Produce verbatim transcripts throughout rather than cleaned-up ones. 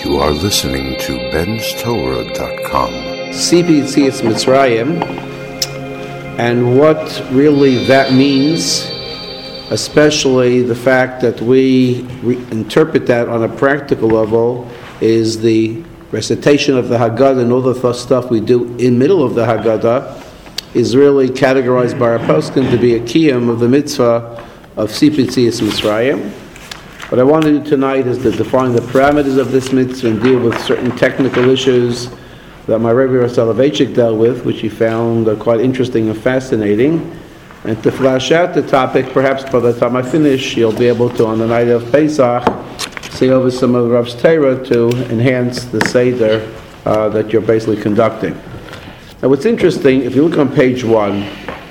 You are listening to Ben's Torah dot com. C P T is Mitzrayim, and what really that means, especially the fact that we re- interpret that on a practical level, is the recitation of the Haggadah and all the stuff we do in middle of the Haggadah is really categorized by our poskim to be a kiyum of the mitzvah of C P T is Mitzrayim. What I want to do tonight is to define the parameters of this mitzvah and deal with certain technical issues that my Rebbe Soloveitchik dealt with, which he found uh, quite interesting and fascinating. And to flash out the topic, perhaps by the time I finish, you'll be able to, on the night of Pesach, see over some of the Rav's Torah to enhance the Seder uh, that you're basically conducting. Now what's interesting, if you look on page one,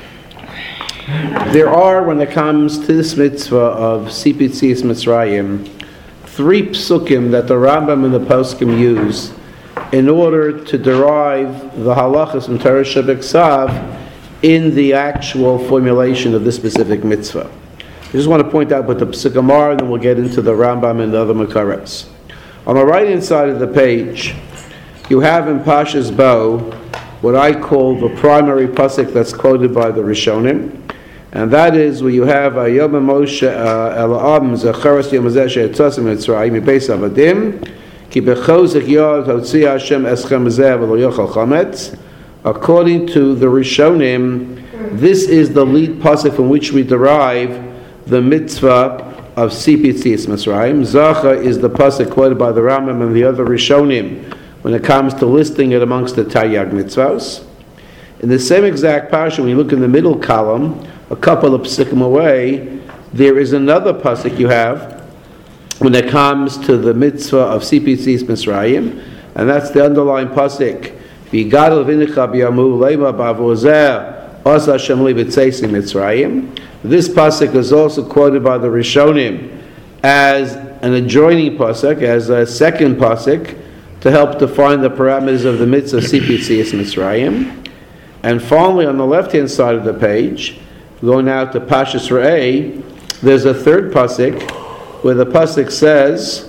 there are, when it comes to this mitzvah of C P T is Mitzrayim, three psukim that the Rambam and the poskim use in order to derive the halachas from Torah Shebeksav in the actual formulation of this specific mitzvah. I just want to point out what the psukim are, and then we'll get into the Rambam and the other Makaras. On the right-hand side of the page, you have in Pashas Bo what I call the primary pasuk that's quoted by the Rishonim, and that is where you have Yom Moshe El Am Zacharas Yom Hazeh She'etzasim Mitzrayim Mibeis Avadim Ki Bechozek Yod Hotzi Hashem Eschem Zeh V'Lo Yochal Chametz. According to the Rishonim, this is the lead pasuk from which we derive the mitzvah of C P T is Mitzrayim. Zacha is the pasuk quoted by the Rambam and the other Rishonim when it comes to listing it amongst the Taryag mitzvahs. In the same exact parsha, when you look in the middle column, a couple of psukim away, there is another pasuk you have when it comes to the mitzvah of C P T is Mitzrayim, and that's the underlying pasuk. V'yigadol v'nicha b'yamu leima b'avozer asa Hashem li b'tzeis Mitzrayim. This pasuk is also quoted by the Rishonim as an adjoining pasuk, as a second pasuk, to help define the parameters of the mitzvah of C P T is Mitzrayim. And finally, on the left-hand side of the page, going now to Pashas Re'eh, there's a third pasuk where the pasuk says,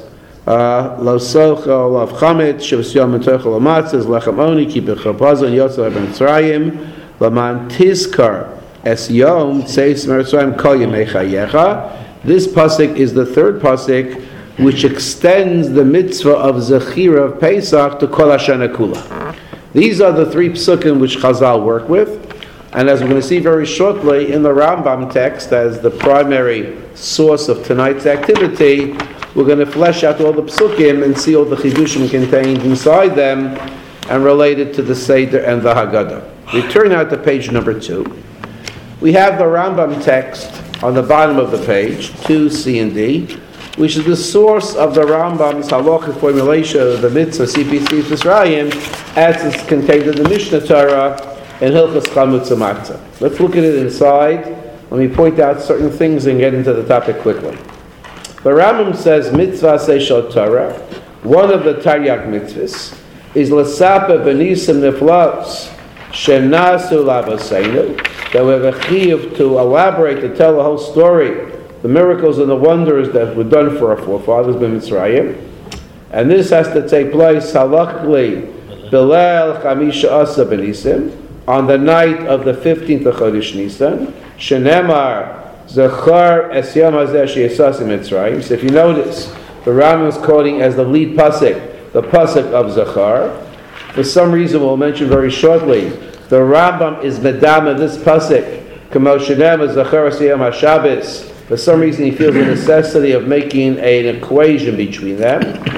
Lo socha olav chametz shivas yom metochel amatzes lechem oni ki b'chapazon yotzel b'Mitzrayim laman tizkar es yom tzeis Mitzrayim kol yemei chayecha. This pasuk is the third pasuk which extends the mitzvah of Zechira of Pesach to Kol Hashana Kula. These are the three psukim which Chazal work with, and as we're going to see very shortly in the Rambam text as the primary source of tonight's activity, we're going to flesh out all the psukim and see all the chidushim contained inside them and related to the Seder and the Haggadah. We turn now to page number two. We have the Rambam text on the bottom of the page, two C and D, which is the source of the Rambam's halachic formulation of the mitzvah C P T is Mitzrayim as it's contained in the Mishnah Torah and Hilchos Chamutz Matzah. Let's look at it inside. Let me point out certain things and get into the topic quickly. The Rambam says mitzvah seishot Torah, one of the Taryag mitzvahs, is l'sapa b'nisim niflaos shenasu lavaseinu, that we have a chiyuv to elaborate, to tell the whole story, the miracles and the wonders that were done for our forefathers in Mitzrayim. And this has to take place halachically Bilal Chamisha Asa Benisim on the night of the fifteenth of Chodesh Nisan. Shenemar Zechar Es Yom Hazeh She'esas Mitzrayim. So if you notice, the Rambam is quoting as the lead pasuk, the pasuk of Zechar. For some reason, we'll mention very shortly, the Rambam is medama this pasuk, Kamo Shenemar Zechar Es Yom HaShabbos. For some reason, he feels the necessity of making an equation between them.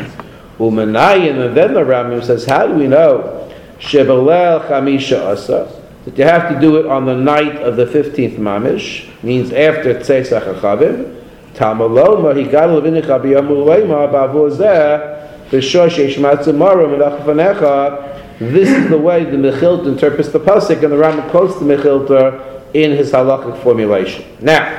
Umanayim, and then the Rambam says, how do we know Shebalel Chamisha Asa, that you have to do it on the night of the fifteenth Mamish, means after Tzesach HaChavim. Tamaloma, he got Levinika B'yamu Leima B'avuzeh B'shosh Yesh Matzah Melach Fanecha. This is the way the Mechilta interprets the pasuk, and the Rambam quotes the Mechilta in his halachic formulation. Now,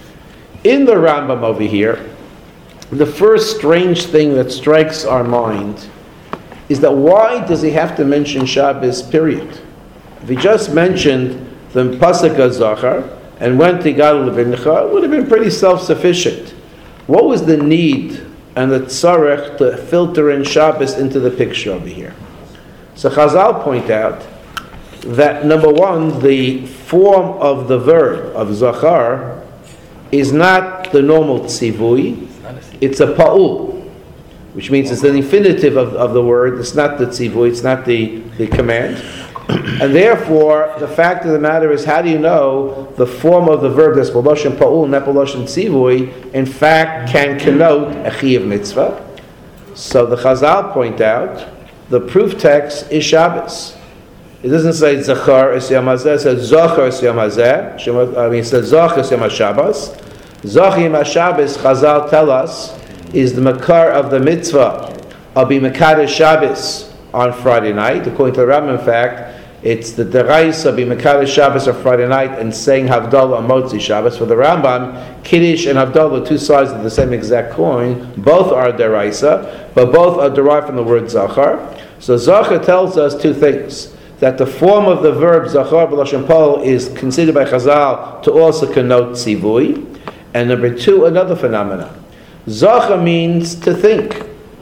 in the Rambam over here, the first strange thing that strikes our mind is that why does he have to mention Shabbos, period? If he just mentioned the pasuk of Zachar and went to Gad Levincha, it would have been pretty self-sufficient. What was the need and the tzarech to filter in Shabbos into the picture over here. So Chazal point out that number one, the form of the verb of zachar is not the normal tzivui, it's a pa'ul, which means it's the infinitive of, of the word, it's not the tzivui, it's not the, the command. And therefore, the fact of the matter is, how do you know the form of the verb that's B'loshen pa'ul, not B'loshen tzivui, in fact can connote a chiyuv mitzvah? So the Chazal point out, the proof text is Shabbos. It doesn't say Zachar es Yom Hazeh, it says Zachar es Yom Hazeh. I mean, it says Zachar es Yom HaShabbos. Zachar Yom HaShabbos, Chazal tell us, is the makar of the mitzvah of being Mekadesh Shabbos on Friday night. According to the Rambam, in fact, it's the deraisa of being Mekadesh Shabbos on Friday night and saying Havdalah on Motzi Shabbos. For the Rambam, Kiddush and Havdalah, two sides of the same exact coin, both are deraisa, but both are derived from the word Zachar. So Zachar tells us two things. That the form of the verb Zachar b'loshen pa'ul is considered by Chazal to also connote tzivui. And number two, another phenomenon. Zachar means to think.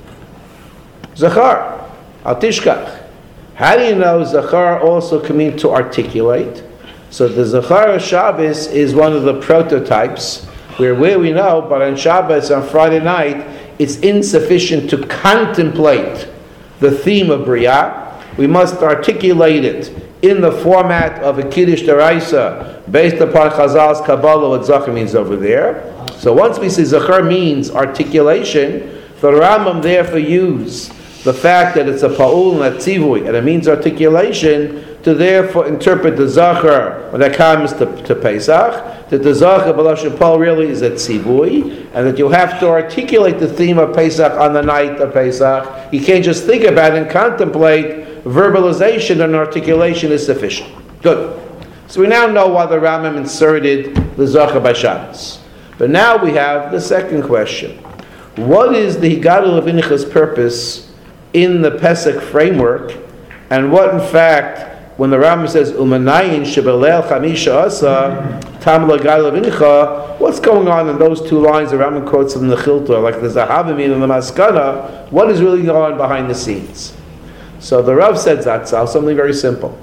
Zachar, al tishkach. How do you know Zachar also can mean to articulate? So the Zachar Shabbos is one of the prototypes where where we know, but on Shabbos, on Friday night, it's insufficient to contemplate the theme of Bria. We must articulate it in the format of a Kiddush Deraisa based upon Chazal's Kabbalah, what Zachar means over there. So once we see Zachar means articulation, the Rambam therefore use the fact that it's a Pa'ul and a Tzivui, and it means articulation, to therefore interpret the Zachar when it comes to, to Pesach, that the Zachar B'loshen Pa'ul really is a Tzivui, and that you have to articulate the theme of Pesach on the night of Pesach. You can't just think about it and contemplate. Verbalization and articulation is sufficient. Good. So we now know why the Rambam inserted the Zachar by Shabbos. But now we have the second question. What is the Higadol Levincha's purpose in the Pesach framework? And what in fact, when the Rambam says, Umanayin shebelel chamisha asa, tam l'Higadol Levincha, what's going on in those two lines the Rambam quotes from the Chiltah, like the Zahavim and the Maskana, what is really going on behind the scenes? So the Rav said Zatzal, something very simple.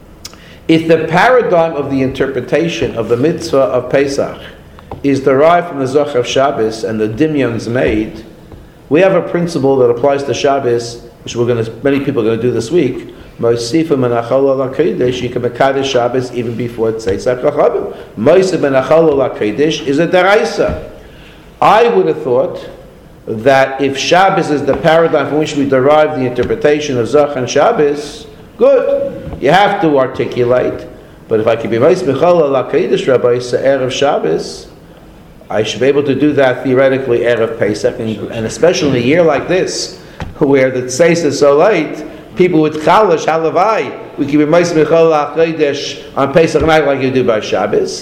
If the paradigm of the interpretation of the mitzvah of Pesach is derived from the Zachar of Shabbos and the Dimyon's made, we have a principle that applies to Shabbos, which we're going to, many people are going to do this week. Moisifa menachal ala kodesh, you can mekadesh Shabbos even before Tzeitzak Rachabim. Moisifa menachal ala kodesh is a deraisa. I would have thought that if Shabbos is the paradigm from which we derive the interpretation of Zach and Shabbos, good. You have to articulate. But if I can be Ma'is Michal ala Kodesh Rabbi Erev Shabbos, I should be able to do that theoretically Erev Pesach, and, and especially in a year like this, where the Tzeis is so late, people with Chalash, Halavai, we can be Ma'is Michal ala Kodesh on Pesach night like you do by Shabbos.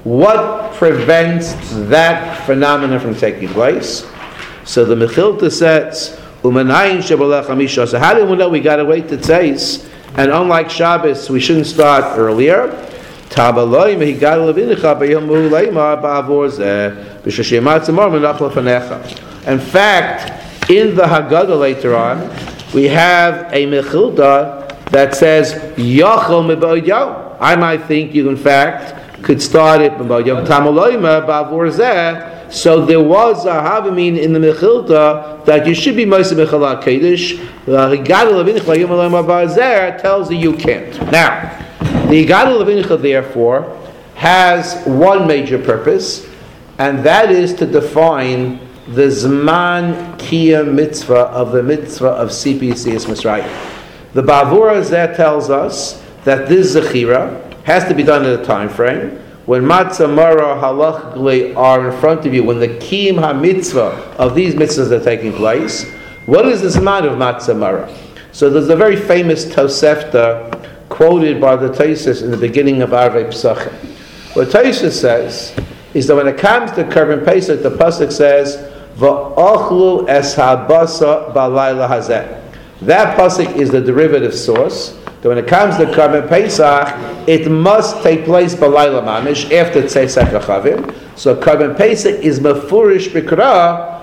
What prevents that phenomenon from taking place? So the Mechilta says, "Umanayin shebolech hamisha." So how do we know we got to wait to Tzeis? And unlike Shabbos, we shouldn't start earlier. Tabaloi mehigadol levincha b'yomu leima ba'avor zeh b'shashimat zemor menach lefanecha. In fact, in the Haggadah later on, we have a Mechilta that says Yachol mebod yom. I might think you, in fact, could start it mebod yom tamaloima ba'avor zeh. So there was a Havamin in the Mechilta that you should be Moshe Mechal HaKedesh. The Higadol Levincha Yom Olam Haba tells you you can't. Now, the Higadol Levincha therefore has one major purpose, and that is to define the Zman Kiyam mitzvah of the mitzvah of C P C S Mitzrayim. The Bavura Zeh tells us that this Zechira has to be done in a time frame. When matzah mara halachically are in front of you, when the kiyum ha-mitzvah of these mitzvahs are taking place, what is this amount of matzah mara? So there's a very famous Tosefta quoted by the Tosfos in the beginning of Arvei Pesachim. What Tosfos says is that when it comes to Korban Pesach, the pasuk says, "Va'achlu es habasa balayla hazeh." That pasuk is the derivative source. That when it comes to Korban Pesach, it must take place b'layla mamish after Tzeitzak Rachavim. So Korban Pesach is mefurish b'kra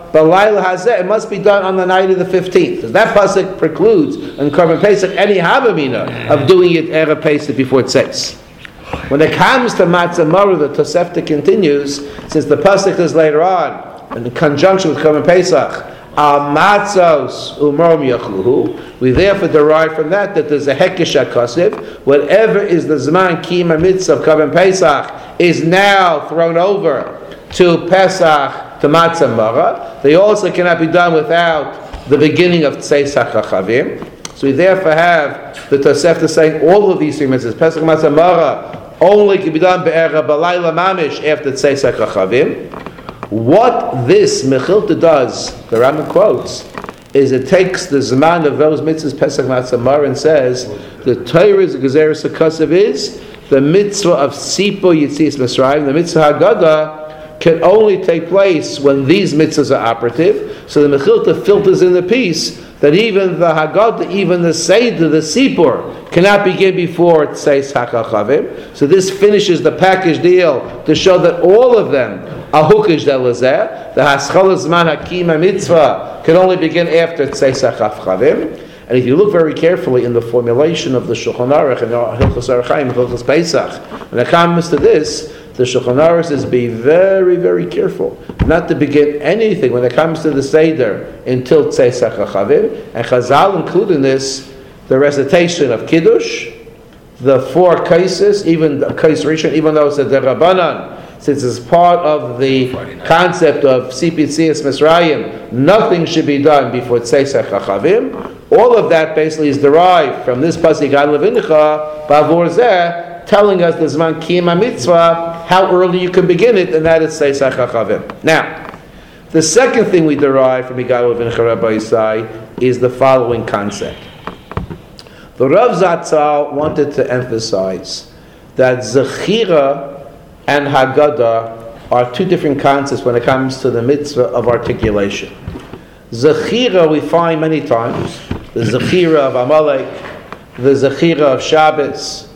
B'layla hazeh, it must be done on the night of the fifteenth. Because that pasuk precludes in Korban Pesach any havamina of doing it Erev Pesach before Tzeis. When it comes to Matzah Maror, the Tosefta continues, since the pasuk is later on, in conjunction with Korban Pesach, Al matzos umorim yachluhu. We therefore derive from that that there's a hekesh hakosiv. Whatever is the zman kiyum mitzvah of Korban Pesach is now thrown over to Pesach to Matzah Maror. They also cannot be done without the beginning of Tzeis HaChavim. So we therefore have the Tosefta saying all of these three mitzvahs, Pesach Matzah Maror, only can be done be'erev b'layla mamish after Tzeis HaChavim. What this Mechilta does, the Rambam quotes, is it takes the Zman of those mitzvahs, Pesach Matzah Maror, and says the Torah's Gezeres HaKosav is the mitzvah of Sipo Yitzias Mitzrayim, the mitzvah Haggadah, can only take place when these mitzvahs are operative. So the Mechilta filters in the piece that even the Haggadah, even the Seder, the Sipur, cannot begin before Tzeis HaChavim. So this finishes the package deal to show that all of them are Hukish Delazeh. The Haschal Zman Hakim Mitzvah can only begin after Tzeis HaChavim. And if you look very carefully in the formulation of the Shulchan Aruch and Hilchos Orach Chaim, Hilchos Pesach, when it comes to this, the Shulchan Aruch says be very, very careful not to begin anything when it comes to the Seder until Tzeis HaChavim. And Chazal include in this the recitation of Kiddush, the four cases, even the Kais Rishon, even though it's a Derabanan, since it's part of the concept of Sipitzias Mitzrayim, nothing should be done before Tzeis HaChavim. All of that basically is derived from this pasuk Ad Levincha Bavor Zeh, telling us the Zman Kiyum Mitzvah, how early you can begin it, and that is Tzeis HaChavim. Now, the second thing we derive from Igad Levincha Rabbi Yisai is the following concept. The Rav Zatzal wanted to emphasize that Zechira and Haggadah are two different concepts when it comes to the mitzvah of articulation. Zechira we find many times, the Zechira of Amalek, the Zechira of Shabbos,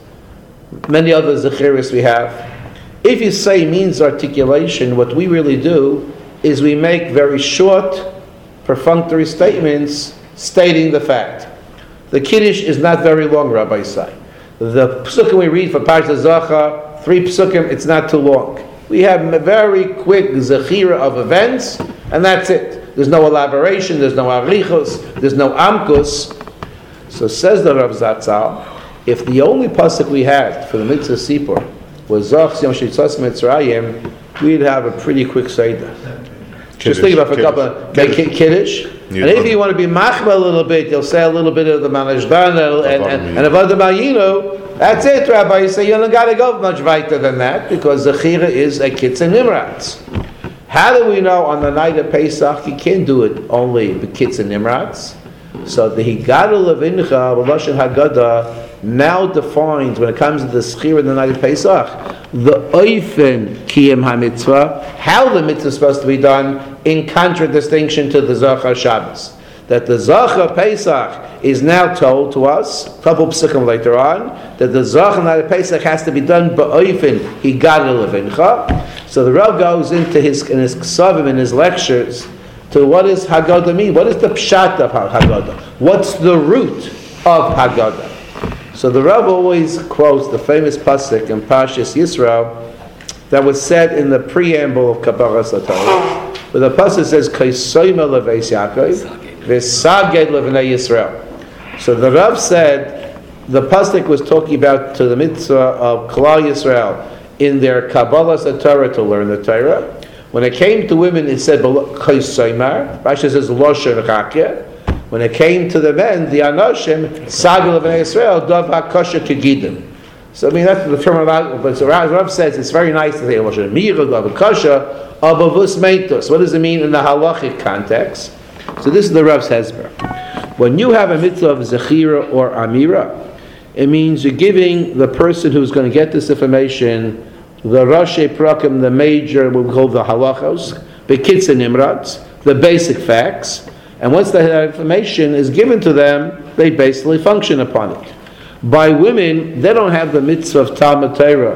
many other Zechiras we have. If you say means articulation, what we really do is we make very short, perfunctory statements stating the fact. The Kiddush is not very long, Rabbi Yisai. The psukim we read for Parshat Zachar, three psukim, it's not too long. We have a very quick zechira of events, and that's it. There's no elaboration, there's no arichos, there's no amkus. So says the Rav Zatzal, if the only pasuk we had for the mitzvah sipur was Zach Yom Shitzas Mitzrayim, we'd have a pretty quick seder. Just think about for a couple of Kiddush. Kiddush. And if you want to be machma a little bit, you'll say a little bit of the Manashdan and and and Avodah Mayinu. That's it, Rabbi. You say you don't got to go much weiter than that because Zechira is a Kitzur Nimratz. How do we know on the night of Pesach you can't do it only the Kitzur Nimratz? So the Higad Levincha B'Lashon Haggadah now defines when it comes to the Zechira in the night of Pesach the Oifen Kiyum HaMitzvah, how the mitzvah is supposed to be done, in contradistinction to the Zachar Shabbos. That the Zachar Pesach is now told to us, a couple of psukim later on, that the Zachar night of Pesach has to be done ba'oifen Higad Levincha. So the Rav goes into his in his ksavim, in his lectures, to what does Haggadah mean? What is the pshat of Haggadah? What's the root of Haggadah? So the Rav always quotes the famous pasuk in Parshas Yisro that was said in the preamble of Kabbalah Satorah, where the pasuk says Kaisoyma leveis Yaakov v'saged levnei Yisrael. So the Rav said the pasuk was talking about to the mitzvah of Klal Yisrael in their Kabbalah Satorah to learn the Torah. When it came to women, it said Kaisoymar. Rashi says Loshen Rakeh. When it came to the men, the Anoshim, Sagel of Israel, Dov HaKosha Kegidim. So I mean that's the term about. But so Rav says it's very nice to say Loshen Mira, Dov HaKosha, Abavus Meitos. What does it mean in the halachic context? So this is the Rav's hesber. When you have a mitzvah of Zechira or Amira, it means you're giving the person who's going to get this information the Rashi Prakim, the major, what we call the halachos, the Kitzur Nimratz, the basic facts. And once that information is given to them, they basically function upon it. By women, they don't have the mitzvah of Talmud Torah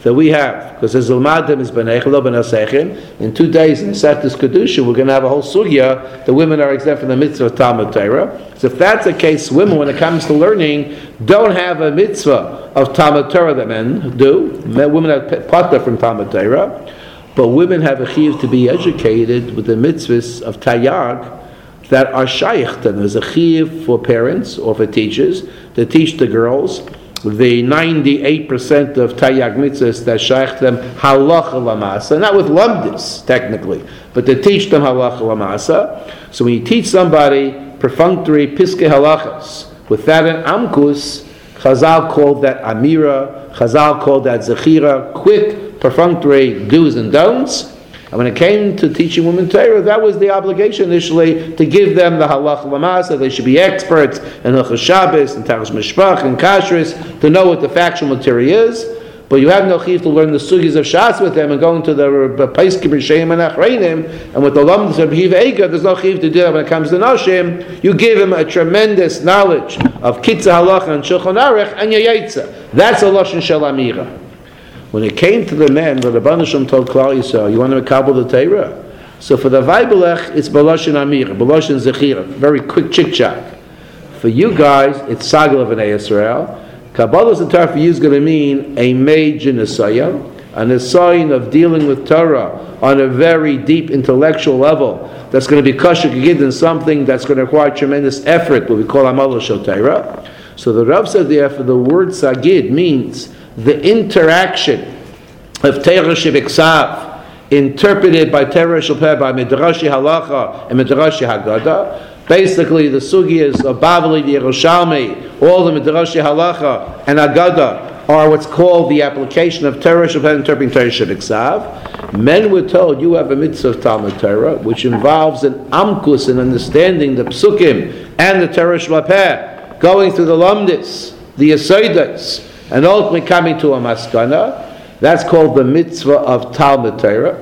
that we have, because there's Ilmadim is B'neichel, lo B'nasechin, in two days in the Seftis Kedusha, we're going to have a whole sugya, the women are exempt from the mitzvah of Talmud Torah. So if that's the case, women, when it comes to learning, don't have a mitzvah of Talmud Torah that men do. Men, women have pata from Talmud Torah, but women have a chiyuv to be educated with the mitzvahs of Tayyag that are shaykh to them. There's a chiyuv for parents or for teachers to teach the girls the ninety-eight percent of Tayyag mitzvahs that shaykh them halacha lamasa, not with lumdis technically, but to teach them halacha lamasa. So when you teach somebody perfunctory piskei halachas without an amkus, Chazal called that amira, Chazal called that zechira, quick perfunctory do's and don'ts. And when it came to teaching women Torah, that was the obligation initially, to give them the halach lamasa. They should be experts in Hilchos Shabbos and Taras Mishpach and Kashrus to know what the factual material is. But you have no chiyuv to learn the sugis of Shas with them and going to the Paiskim Risheim and Achreinim, and with the Lamdas of Hiv Eiga, there's no chiyuv to do that when it comes to Noshim. You give them a tremendous knowledge of Kitzah Halacha and Shulchan Aruch and Yaitza. That's a Lashon Shel Amira. When it came to the men, the Rebbeinu Shalom told Klal Yisrael, you want to kabel the Torah? So for the Vaybalech, it's Baloshin Amir, Baloshin Zechira, very quick chick-chack. For you guys, it's Sagel of Bnei Yisrael. Kabbalah the Torah for you is going to mean a major Nisayah, and a sign of dealing with Torah on a very deep intellectual level that's going to be kosher in something that's going to require tremendous effort, what we call Amal Shel Torah. So the Rav said there, for the word Sagid means the interaction of Torah Shebiksav, interpreted by Torah Shebiksav, by Midrashi Halacha and Midrashi Haggadah. Basically, the sugiyas of Bavli, the Yerushalmi, all the Midrashi Halacha and Haggadah are what's called the application of Torah Shebiksav, interpreting Torah Shebiksav. Men were told, you have a mitzvah of Talmud Torah, which involves an amkus, in understanding the psukim and the Torah Shebiksav, going through the lamdis, the yasodas, and ultimately coming to a maskana. That's called the mitzvah of Talmud Torah.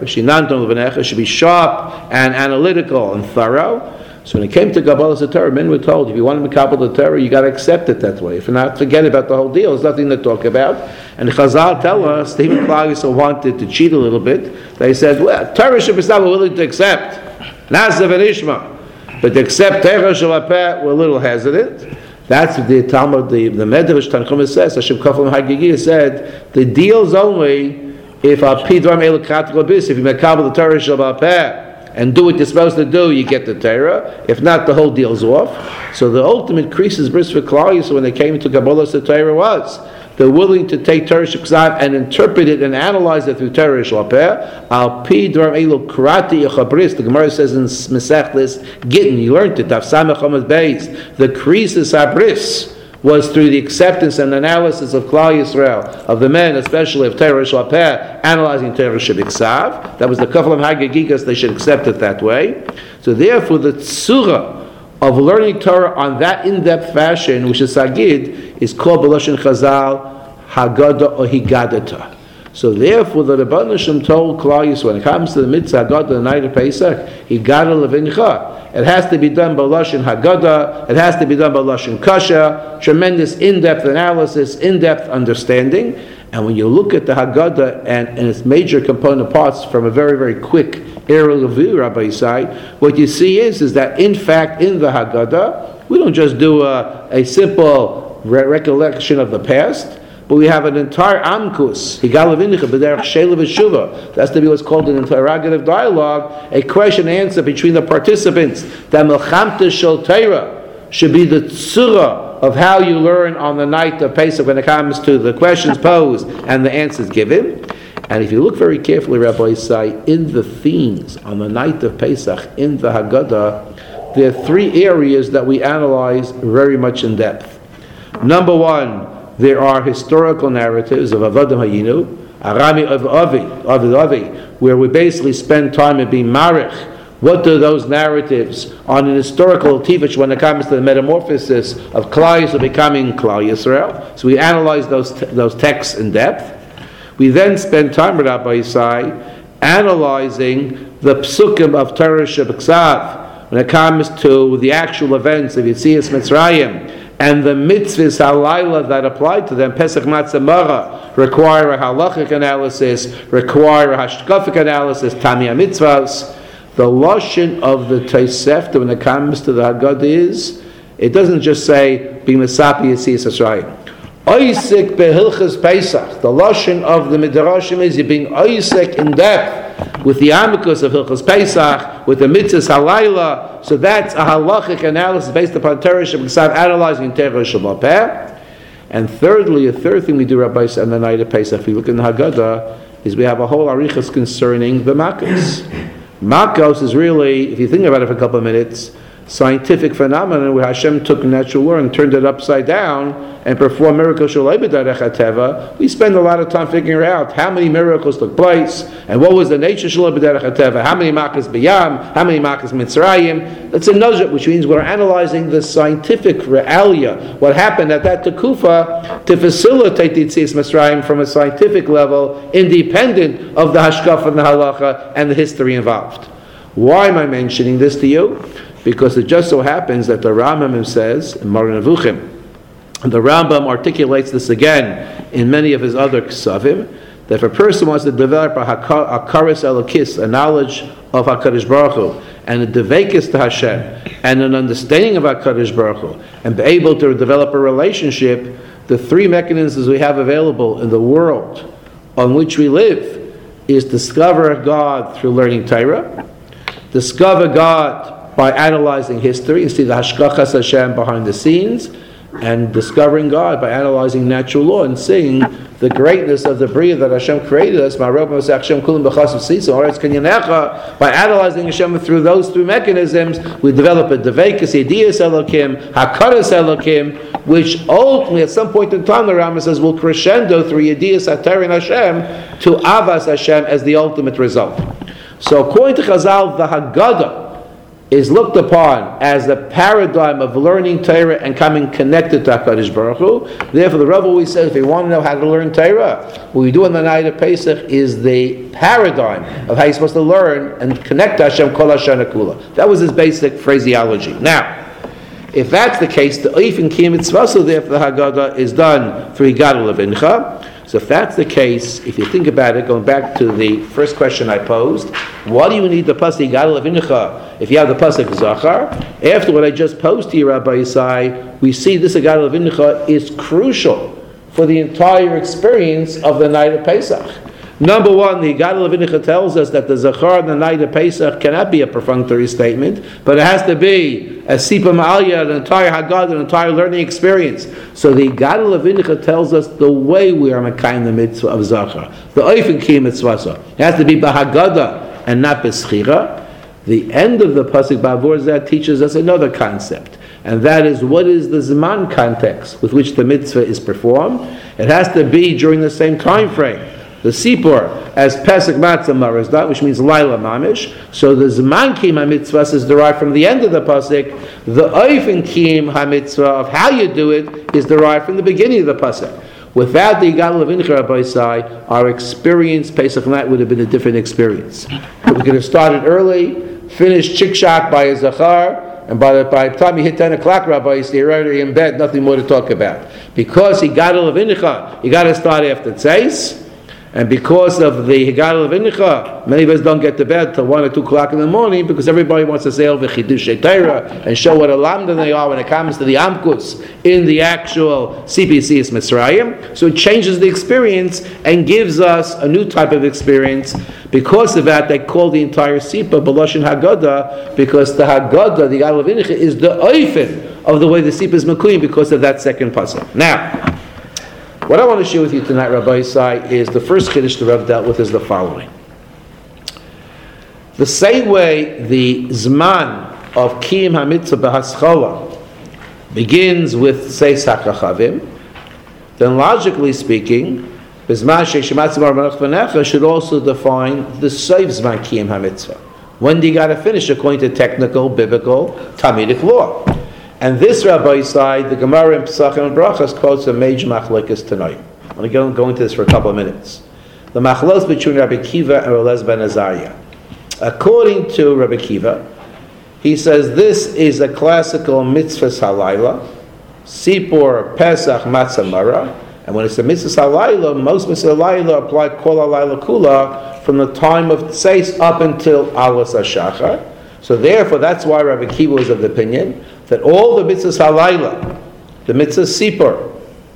It should be sharp and analytical and thorough. So when it came to Kabbalah Torah, men were told, if you want to be Kabbalah Torah, you got to accept it that way. If not, forget about the whole deal. There's nothing to talk about. And Chazal tell us, Stephen Klagis wanted to cheat a little bit. They said, well, Torah Shabbat we're willing to accept. Nazav and Ishma. But to accept Torah Shabbat, we're a little hesitant. That's what the Talmud, the, the Medrash Tanchuma says, Hashem Kafam Hagigiyah said, the deal's only if a Pidram El Katkal Bis, if you make Kabbalah the Torah Shabbat and do what you're supposed to do, you get the Torah. If not, the whole deal's off. So the ultimate creases bris for Klal Yisrael when they came to Kabbalah the Torah was, they're willing to take Torah Shebiksav and interpret it and analyze it through Torah Shabbat. Al pi dvar elu karati yechabris. The Gemara says in Mesechlis Gittin, you learned it. Daf Samech Amud Beis. The krisis habris was through the acceptance and analysis of Klal Yisrael, of the men, especially of Torah Shabbat, analyzing Torah Shebiksav. That was the Kafalam Hagigikas. They should accept it that way. So therefore, the tzura of learning Torah on that in-depth fashion, which is Sagid, is called B'lashon Chazal Haggadah or Higadata. So therefore, the Rebbeinu Shem told Klal Yisrael, when it comes to the mitzvah Haggadah, the night of Pesach, Higadah Levincha. It has to be done by B'lashon Haggadah. It has to be done by B'lashon Kasha. Tremendous in-depth analysis, in-depth understanding. And when you look at the Haggadah and, and its major component parts from a very, very quick aerial view, Rabbi Yisai, what you see is, is that in fact in the Haggadah, we don't just do a, a simple re- recollection of the past, but we have an entire amkus, that's to be what's called an interrogative dialogue, a question and answer between the participants. That Melchamta Shel Torah should be the tzura of how you learn on the night of Pesach when it comes to the questions posed and the answers given. And if you look very carefully, Rabbi Yisai, in the themes on the night of Pesach, in the Haggadah, there are three areas that we analyze very much in depth. Number one, there are historical narratives of Avodim Hayinu, Arami of Avi, Avi Avi, where we basically spend time in being marich. What do those narratives on an historical tivich when it comes to the metamorphosis of Klal Yisrael becoming Klal Yisrael? So we analyze those t- those texts in depth. We then spend time with Rabbi Yisai analyzing the psukim of Torah Shebiksav when it comes to the actual events of Yetzias Mitzrayim and the mitzvahs halayla that apply to them, Pesach Matzah Mara, require a halachic analysis, require a hashkafic analysis, Tamia mitzvahs. The lashon of the Tosefta when it comes to the Haggadah is, it doesn't just say be Mesapi Yisiyas Hasrayim. Oisik behilchas Pesach. The lashon of the midrashim is you're being oisik in depth with the amicus of hilchas Pesach, with the mitzvahs halayla. So that's a halachic analysis based upon Torah Shabbat, analyzing Torah Shabbat. And thirdly, a third thing we do, Rabbi, on the night of Pesach, if you look in the Haggadah, is we have a whole arichas concerning the Makkos. Makkos is really, if you think about it for a couple of minutes, scientific phenomenon where Hashem took natural law and turned it upside down and performed miracles. We spend a lot of time figuring out how many miracles took place and what was the nature of how many makas b'yam, how many makas mitzrayim. That's a nuzhat, which means we're analyzing the scientific realia, what happened at that tekufa, to facilitate the Yetzias Mitzrayim from a scientific level, independent of the hashkaf and the halacha and the history involved. Why am I mentioning this to you? Because it just so happens that the Rambam says in Moreh Nevuchim, the Rambam articulates this again in many of his other ksavim, that if a person wants to develop a hakaras elokis, a knowledge of HaKadosh Baruch Hu, and a devekis to Hashem, and an understanding of HaKadosh Baruch Hu, and be able to develop a relationship, the three mechanisms we have available in the world on which we live is discover God through learning Torah, discover God by analyzing history and see the hashkachas Hashem behind the scenes, and discovering God by analyzing natural law and seeing the greatness of the Bria that Hashem created us. By analyzing Hashem through those three mechanisms, we develop a Devekas, Yediyas Elokim, Hakaras Elokim, which ultimately at some point in time the Rambam says will crescendo through Yediyas Atar and Hashem to Avas Hashem as the ultimate result. So according to Chazal, the Haggadah is looked upon as the paradigm of learning Torah and coming connected to HaKadosh Baruch Hu. Therefore, the Rebbe always says, if you want to know how to learn Torah, what we do on the night of Pesach is the paradigm of how you're supposed to learn and connect to Hashem Kol Hashana Kula. That was his basic phraseology. Now, if that's the case, the Oif and Kiyam Mitzvah, therefore the Haggadah is done through Higadol Levincha. So if that's the case, if you think about it, going back to the first question I posed, why do you need the pasuk Higadol Levincha if you have the pasuk Zachar? After what I just posed to you, Rabbi Yisai, we see this Higadol Levincha is crucial for the entire experience of the night of Pesach. Number one, the Higadol Levincha tells us that the Zachar on the night of Pesach cannot be a perfunctory statement, but it has to be a Sipa Ma'alya, an entire Haggadah, an entire learning experience. So the Higadol Levincha tells us the way we are Mekayim the mitzvah of Zachar. The Oifen Kiyam Mitzvah. It has to be B'Haggadah and not B'Schira. The end of the Pasuk Ba'avor Zeh teaches us another concept, and that is what is the Zman context with which the mitzvah is performed. It has to be during the same time frame. The Sipur as Pesach Matzah Marazdat, which means Laila Mamish. So the Zman Kiyam HaMitzvah is derived from the end of the Pasuk. The Oifen Kiyam HaMitzvah of how you do it is derived from the beginning of the Pasuk. Without the Higadol Levincha, Rabbi Yisai, our experience Pesach night would have been a different experience. We could have started early, finished Chikshak by a Zachar, and by the, by the time you hit ten o'clock, Rabbi Yisai, you're already in bed, nothing more to talk about. Because Higadol Levincha, you got to start after Tzeis. And because of the Higadol Levincha, many of us don't get to bed till one or two o'clock in the morning because everybody wants to say over Chidushei Torah and show what a lamda they are when it comes to the Amkus in the actual C P C S Mitzrayim. So it changes the experience and gives us a new type of experience. Because of that, they call the entire Sipa B'Lashon Haggadah, because the Haggadah, the Higadol Levincha, is the Oifen of the way the Sipa is Mekuyim because of that second pasuk. Now, what I want to share with you tonight, Rabbi Yisai, is the first Kiddush the Rebbe dealt with is the following. The same way the Zman of Kiyam HaMitzvah B'Haschala begins with Seis HaKachavim, then logically speaking, B'Zman She'Shematz Mar Manach V'Necha should also define the Seif Zman Kiyam HaMitzvah. When do you got to finish according to technical, biblical, Talmudic law? And this, Rabbi Yisai, the Gemara in Pesachim and Brachas quotes a major machlokes tonight. I'm going to go into this for a couple of minutes. The machlokes between Rabbi Kiva and Relez ben Azariah. According to Rabbi Kiva, he says this is a classical mitzvah halayla, Sipur, Pesach, Matzah, Mara. And when it's the mitzvah halayla, most mitzvah halayla apply kol halayla kula from the time of tzeis up until alas hashachar. So therefore, that's why Rabbi Akiva was of the opinion that all the mitzvahs halayla, the mitzvah sipur,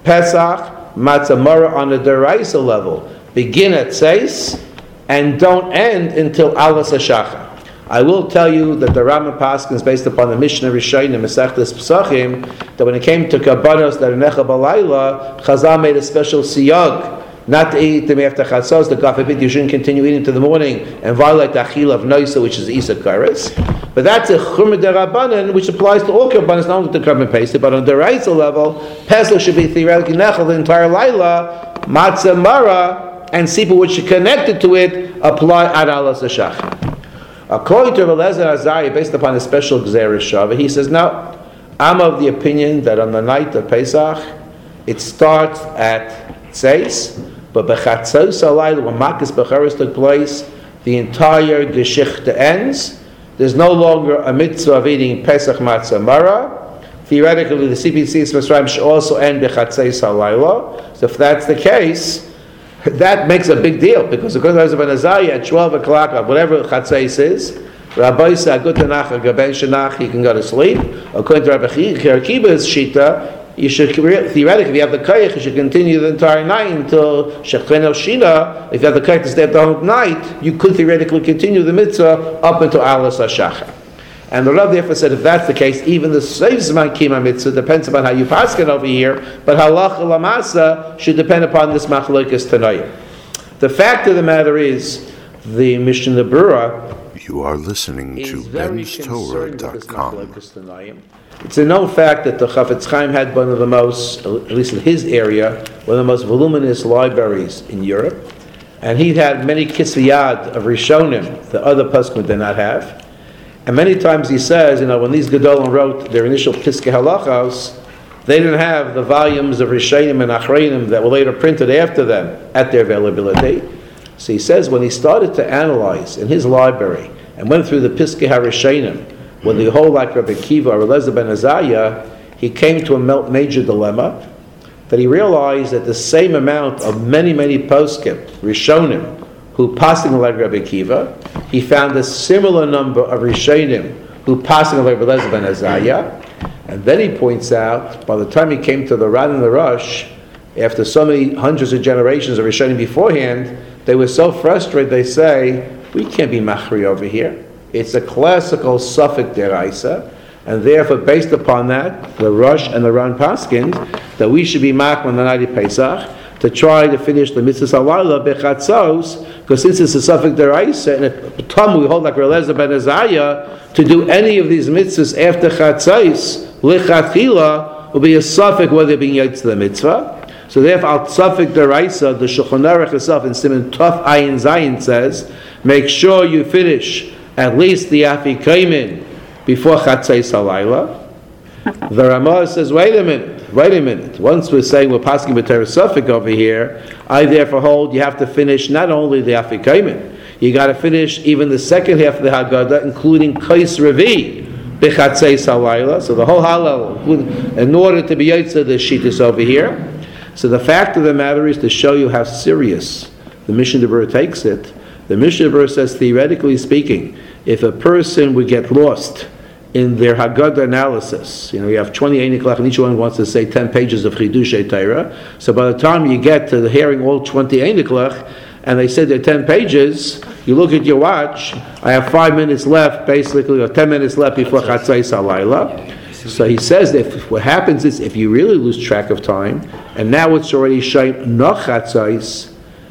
Pesach, Matzah, Mara on the deraisa level, begin at tzeis and don't end until alas hashachar. I will tell you that the Rambam Paskin is based upon the Mishnah Rishayim in Masechtas Pesachim, that when it came to Kabbanos that Necha Balayla, Chazal made a special siyag not to eat them after Chatzos. The God forbid you shouldn't continue eating to the morning and violate the Achil of Noisa, which is Isa Kares. But that's a Chumra Derabanan, which applies to all Kabbanos, not only to Kabbanon Pesach, but on the Raisa level, Pesach should be theoretically Nechel the entire Laila, Matzah Mara, and Sipur, which are connected to it, apply Ad Alas Hashachar. According to Eliezer Azariah, based upon a special Gzeres Shavah, he says, no, I'm of the opinion that on the night of Pesach, it starts at Tzeis, but Bechatzos Halayla, when Makkos Becharos took place, the entire Geschichte ends. There's no longer a mitzvah of eating Pesach Matzah Mara. Theoretically, the C P C Mitzrayim should also end Bechatzos Halayla. So if that's the case, that makes a big deal, because according to Ben Azariah, at twelve o'clock, or whatever Chatzais is, Rabbi said, "Good tanach, gaben shenach," he can go to sleep. According to Rabbi Akiva's shita, you should theoretically, if you have the koyach, you should continue the entire night until Shechven El Shina. If you have the koyach to stay up the whole night, you could theoretically continue the mitzvah up until Alas HaShachar. And the Rav therefore said, if that's the case, even the Seif Zman Kima mitzvah depends upon how you paskin over here, but halacha lamasa should depend upon this machlokes tanayim. The fact of the matter is, the Mishnah Berurah, you are listening to Ben's Torah dot com. It's a known fact that the Chafetz Chaim had one of the most, at least in his area, one of the most voluminous libraries in Europe, and he had many kisviyad of Rishonim that other poskim did not have. And many times he says, you know, when these Gedolim wrote their initial Piskei Halachos, they didn't have the volumes of Rishonim and Achreinim that were later printed after them at their availability. So he says when he started to analyze in his library and went through the Piskei HaRishonim, when the whole like Rabbi Akiva or Eliezer ben Azariah, he came to a major dilemma that he realized that the same amount of many, many poskim, Rishonim, who passing like Rabbi Akiva, he found a similar number of Rishonim who passing like Eliezer ben Azariah. And then he points out, by the time he came to the Ran and the Rosh, after so many hundreds of generations of Rishonim beforehand, they were so frustrated, they say, we can't be machri over here. It's a classical Suffolk deraisa, and therefore, based upon that, the Rosh and the Ran paskin, that we should be mach on the night of Pesach, to try to finish the mitzvah halayla bechatzos, because since it's a Suffolk deraisa, and at Tom we hold like Eliezer ben Azariah, to do any of these mitzvahs after chatzos, lichatchila, will be a Suffolk whether being yotz to the mitzvah. So therefore, al Suffolk deraisa, the Shulchan Aruch itself in Siman Tov Ayin Zayin says, make sure you finish at least the Afikomen before chatzos halayla. The Ramah says, wait a minute, wait a minute. Once we're saying we're passing b'Torah Suffolk over here, I therefore hold you have to finish not only the Afikomen, you got to finish even the second half of the Haggadah, including Kais Revi b'chatzos halayla. So the whole Hallel, in order to be yotze the shittus over here. So the fact of the matter is to show you how serious the Mishnah Berurah takes it. The Mishnah Berurah says, theoretically speaking, if a person would get lost in their Haggadah analysis, you know, you have twenty Einiklach, and each one wants to say ten pages of Chidushei Torah. So by the time you get to the hearing all twenty Einiklach, and they said they're ten pages, you look at your watch, I have five minutes left, basically, or ten minutes left before Chatzos Halayla. So he says that if, what happens is, if you really lose track of time, and now it's already shayin no Chatzos,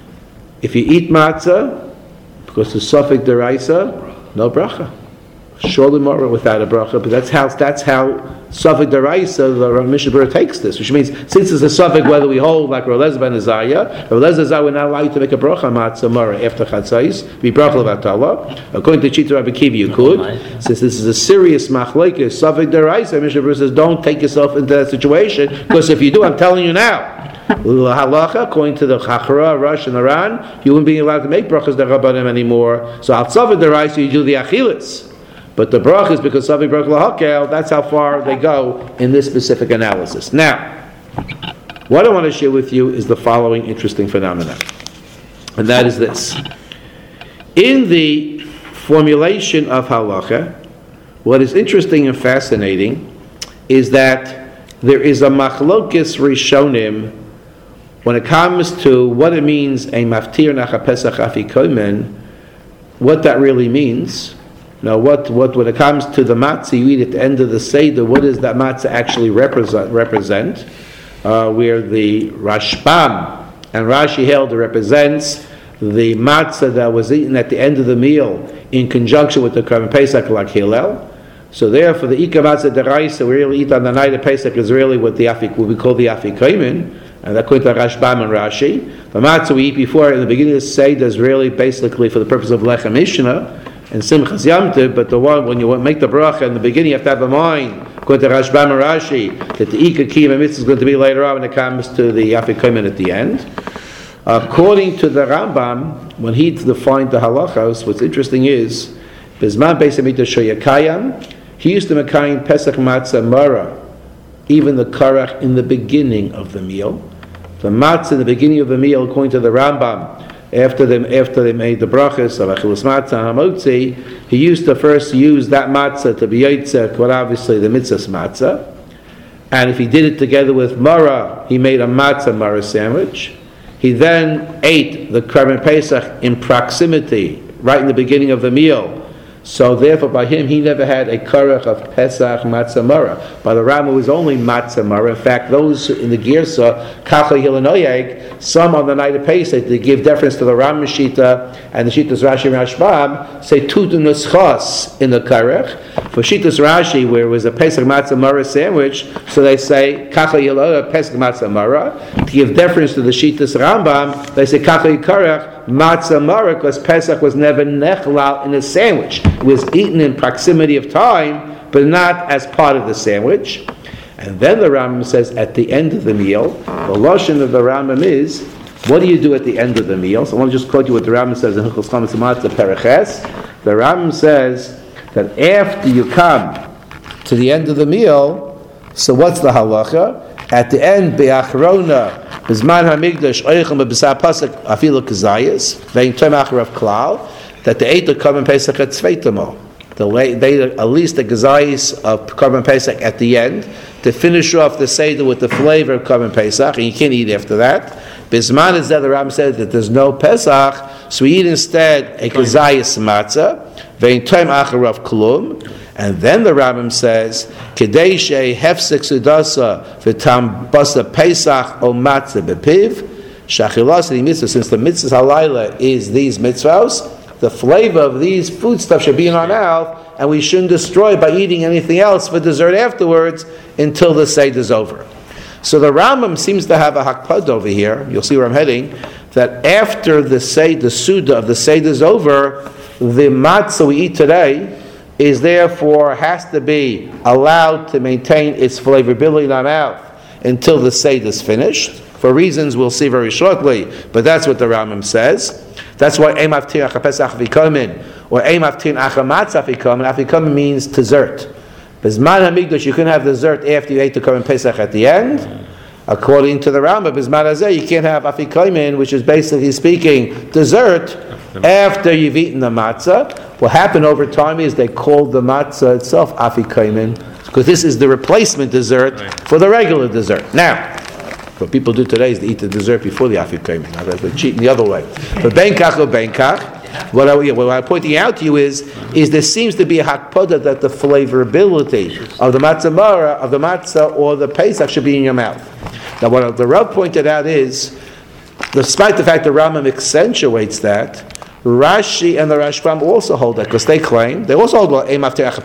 if you eat matzah, because the Suffolk deraisa, no bracha. Surely more without a bracha, but that's how that's how Suffolk deraisa, the Mishnah Berurah takes this, which means since it's a Suffolk whether we hold like Eliezer ben Azariah, Eliezer ben Azariah will not allow you to make a bracha matzah mara after chatzos, be bracha levatala. According to Chita Rabbi Akiva, you could. Since this is a serious machlokes, Suffolk deraisa, Mishnah Berurah says, don't take yourself into that situation, because if you do, I'm telling you now, halacha, according to the Chachra, Rosh, and the Ran, you wouldn't be allowed to make brachas derabanan anymore. So al Suffolk deraisa, you do the achilas. But the bracha is because Savi Baruch Lahakel, that's how far they go in this specific analysis. Now, what I want to share with you is the following interesting phenomenon. And that is this. In the formulation of halacha, what is interesting and fascinating is that there is a machlokes rishonim when it comes to what it means a maftir nacha pesach afikomen, what that really means. Now, what, what when it comes to the matzah you eat at the end of the seder, what does that matzah actually represent? represent? Uh, where the Rashbam and Rashi held it represents the matzah that was eaten at the end of the meal in conjunction with the Korban Pesach like Hillel. So therefore, the Ika matzah deraisa we really eat on the night of Pesach is really what the afik, what we call the afikomen, and that according to Rashbam and Rashi. The matzah we eat before in the beginning of the seder is really basically for the purpose of lechem mishnah and simchas yom tov, but the one when you make the bracha in the beginning, you have to have in mind, according to Rashbam and Rashi, that the Ika Kiyum mitzvah is going to be later on when it comes to the afikomen at the end. According to the Rambam, when he defined the halachos, what's interesting is, Bizman Beis Hamikdash Shoyakayam, he used to mekayim Pesach Matzah Mara, even the karach in the beginning of the meal. The matzah in the beginning of the meal, according to the Rambam, after they, after they made the brachas of Achilus Matzah Hamotzi, he used to first use that matzah to be yotzeh, quite obviously the mitzvah's matzah. And if he did it together with Mara, he made a matzah Mara sandwich. He then ate the Korban Pesach in proximity, right in the beginning of the meal. So therefore, by him, he never had a karach of Pesach Matzah Mara. By the Rambam, it was only Matzah Mara. In fact, those in the Girsa, Kacha Hilanoyeg, some on the night of Pesach, they give deference to the Rambam Shita and the Shitas Rashi and Rashbam, say Tutu Nuschos in the karach. For Shitas Rashi, where it was a Pesach Matzah Mara sandwich, so they say Kacha Hilanoyeg, Pesach Matzah Mara. To give deference to the Shitas Rambam, they say Kacha Yikarach, Matzah Mara, because Pesach was never nechlal in a sandwich. It was eaten in proximity of time, but not as part of the sandwich. And then the Rambam says at the end of the meal, the lashon of the Rambam is, what do you do at the end of the meal? So I want to just quote you what the Rambam says in Hilchos Chametz Matzah Pereches. The Rambam says that after you come to the end of the meal, so what's the halacha? At the end, be'achrona, Bizman hamigdash oichem b'b'sar pasuk afilu kazayis vein toim acharav klal, that they ate the Korban Pesach at Tzveitamo. They ate at least the kazayis of Korban Pesach at the end to finish off the seder with the flavor of Korban Pesach, and you can't eat after that. Bizman is that the Ram said that there's no Pesach, so we eat instead a kazayis matzah vein toim acharav klum. And then the Rambam says, "Kedei shei hefsek sudasa v'tam basa Pesach o matzah bepiv shachilas the mitzvah." Since the mitzvah halayla is these mitzvahs, the flavor of these foodstuffs should be in our mouth, and we shouldn't destroy it by eating anything else for dessert afterwards until the seder is over. So the Rambam seems to have a hakpad over here. You'll see where I'm heading. That after the seder, the suda of the seder is over, the matzah we eat today is therefore has to be allowed to maintain its flavorability in our mouth until the seder is finished, for reasons we'll see very shortly, but that's what the Rambam says. That's why Eim Avtin Acha Pesach Afikomen, or Eim Avtin Acha Matzah Afikomen, Afikomen means dessert. Bizman HaMikdash, you can have dessert after you ate the Korban Pesach at the end. According to the Rambam, Bizman Hazeh, you can't have Afikomen, which is basically speaking dessert, after you've eaten the matzah. What happened over time is they called the matzah itself afikomen, because this is the replacement dessert for the regular dessert. Now, what people do today is they eat the dessert before the afikomen. They're cheating the other way. But benkach or benkach, what, I, what I'm pointing out to you is, is there seems to be a hakpada that the flavorability of the matzah mara, of the matzah or the pesach should be in your mouth. Now, what the Rav pointed out is, despite the fact that Rambam accentuates that, Rashi and the Rashbam also hold that, because they claim, they also hold well,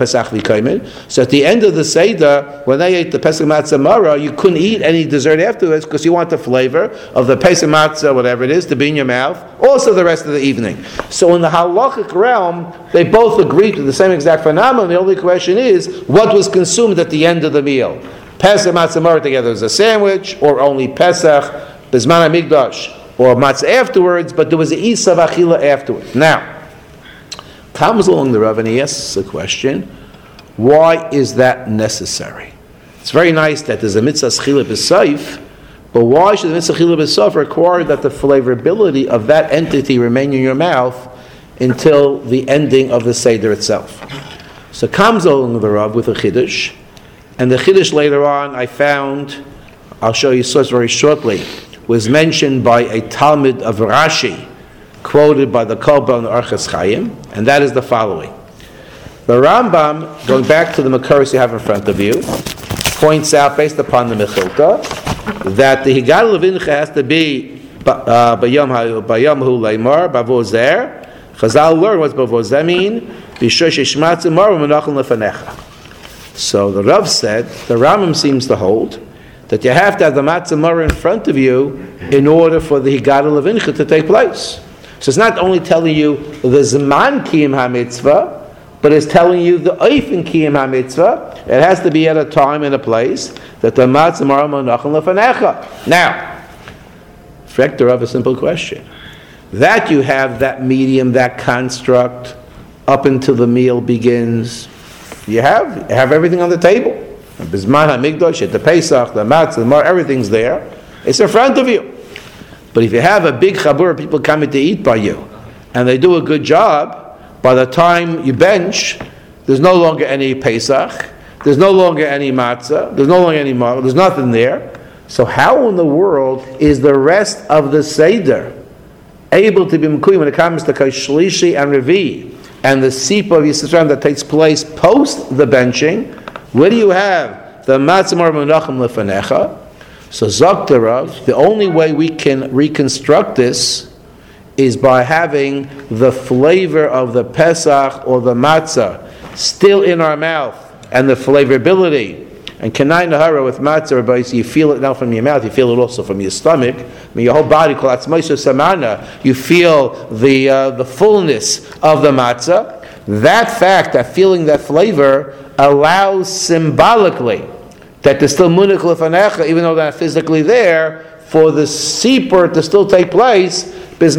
so at the end of the Seder, when they ate the Pesach Matzah Mara, you couldn't eat any dessert afterwards because you want the flavor of the Pesach Matzah, whatever it is, to be in your mouth, also the rest of the evening. So in the halachic realm, they both agree to the same exact phenomenon. The only question is, what was consumed at the end of the meal? Pesach Matzah Mara together as a sandwich, or only Pesach, Bizman HaMikdash, or matzah afterwards, but there was an isa v'achila afterwards. Now, comes along the Rav and he asks a question, why is that necessary? It's very nice that there's a mitzvah schila b'seif, but why should the mitzvah schila b'seif require that the flavorability of that entity remain in your mouth until the ending of the Seder itself? So comes along the Rav with a chiddush, and the chiddush later on I found, I'll show you source very shortly, was mentioned by a Talmud of Rashi, quoted by the Kolba and the Orchos Chaim, and that is the following. The Rambam, going back to the Makoros you have in front of you, points out, based upon the Mechilta, that the Higadol Levincha has to be Bayom Hu Leimar, Bavo Zer. Chazal learn what's Bavo Zer mean, B'Shosh Yishmatzu Mar U'Menachon Lefanecha. So the Rav said, the Rambam seems to hold, that you have to have the Matzah Mara in front of you in order for the Higadol Levincha to take place. So it's not only telling you the Zman Kiyum HaMitzvah, but it's telling you the Oifen Kiyum HaMitzvah. It has to be at a time and a place that the Matzah Mara Monachon Lefanecha. Now, Frekter of a simple question. That you have that medium, that construct, up until the meal begins, you have, you have everything on the table. Bizman HaMikdash, the Pesach, the Matzah, the Mar, everything's there. It's in front of you. But if you have a big chabur of people coming to eat by you, and they do a good job, by the time you bench, there's no longer any Pesach, there's no longer any matzah, there's no longer any mar, there's nothing there. So how in the world is the rest of the Seder able to be mekuyim when it comes to Shlishi and Revi, and the Sipa of Yisrael that takes place post the benching? Where do you have the matzah mar menachem lefanecha? So Zoktarav, the only way we can reconstruct this is by having the flavor of the Pesach or the matzah still in our mouth, and the flavorability. And Kanai Nahara with matzah, everybody, you feel it now from your mouth, you feel it also from your stomach. I mean, your whole body, you feel the uh, the fullness of the matzah. That fact, that feeling, that flavor, allows symbolically that there's still munich lefanecha, even though they're not physically there, for the sipur to still take place.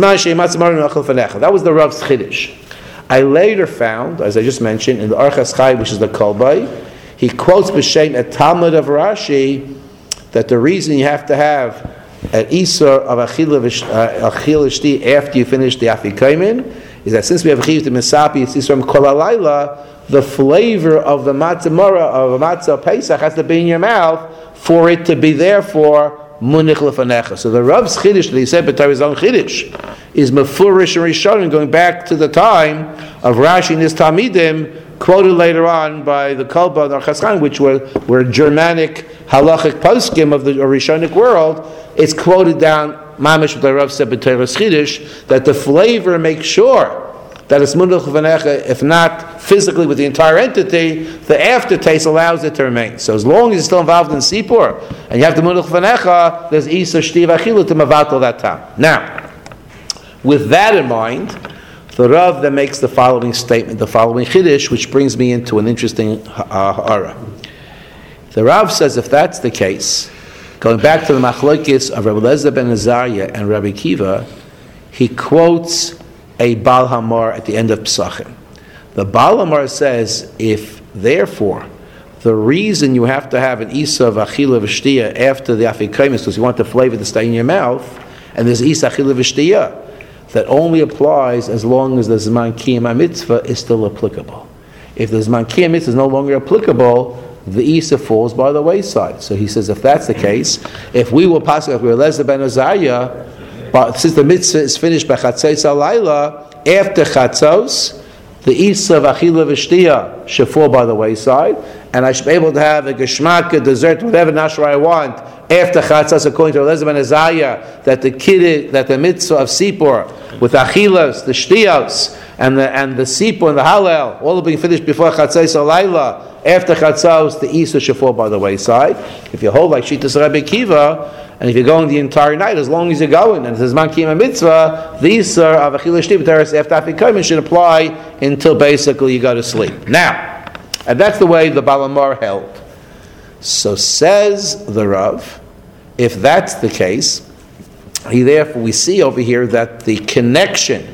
That was the Rav's chiddush. I later found, as I just mentioned, in the Orchos Chaim, which is the Kolbai, he quotes b'shem a Talmud of Rashi that the reason you have to have an Isur of Achil Shti after you finish the Afikomen is that since we have Chiv to Mesapi, it's from Kol Halayla, the flavor of the matzah mora, of a matzah Pesach, has to be in your mouth for it to be there for munich lefanecha. So the Rav's chiddush that he said, but his own chiddush, is mefurish and rishonim, going back to the time of Rashi and his Talmidim, quoted later on by the Kolba and Orchos Chaim, which were, were Germanic halachic poskim of the Rishonic world. It's quoted down, mamish what the Rav said, but his chiddush, that the flavor makes sure that it's munich lefanecha, if not physically with the entire entity, the aftertaste allows it to remain. So as long as it's still involved in sipur, and you have the munich lefanecha, there's isa shti v'achilu to mavatol that time. Now, with that in mind, the Rav then makes the following statement, the following chiddush, which brings me into an interesting ha'ara. The Rav says, if that's the case, going back to the machlokes of Rabbi Eliezer ben Azariah and Rabbi Kiva, he quotes a Baal Hamar at the end of Pesachim. The Baal Hamar says, if therefore the reason you have to have an Isa of Achila V'Shtiya after the Afikomen is because you want the flavor to stay in your mouth, and there's Isa Achila V'Shtiya, that only applies as long as the Zman Kiyum HaMitzvah is still applicable. If the Zman Kiyum HaMitzvah is no longer applicable, the Isa falls by the wayside. So he says, if that's the case, if we will pass like Rabbi Eliezer ben Azariah, but since the mitzvah is finished by Chatzos Halayla, after Chatzos, the Isa of Achila V'Shtiya should fall by the wayside, and I should be able to have a geshmak, a dessert, whatever nashra I want, after Chatzos, according to Eliezer ben Azariah, that the kid, that the mitzvah of Sipur, with Achilas, the Shtiyos, and the and the Sipur and the Hallel, all being finished before Chatzos Halayla, after Chatzos, the Isa should fall by the wayside. If you hold like Shittas Rabbi Kiva, and if you're going the entire night, as long as you're going, and it says Zman Kiyum HaMitzvah, the Isa of Achila Shti B'Teres after Afikomen should apply until basically you go to sleep. Now, and that's the way the Baal Hamar held. So says the Rav, if that's the case, he therefore we see over here that the connection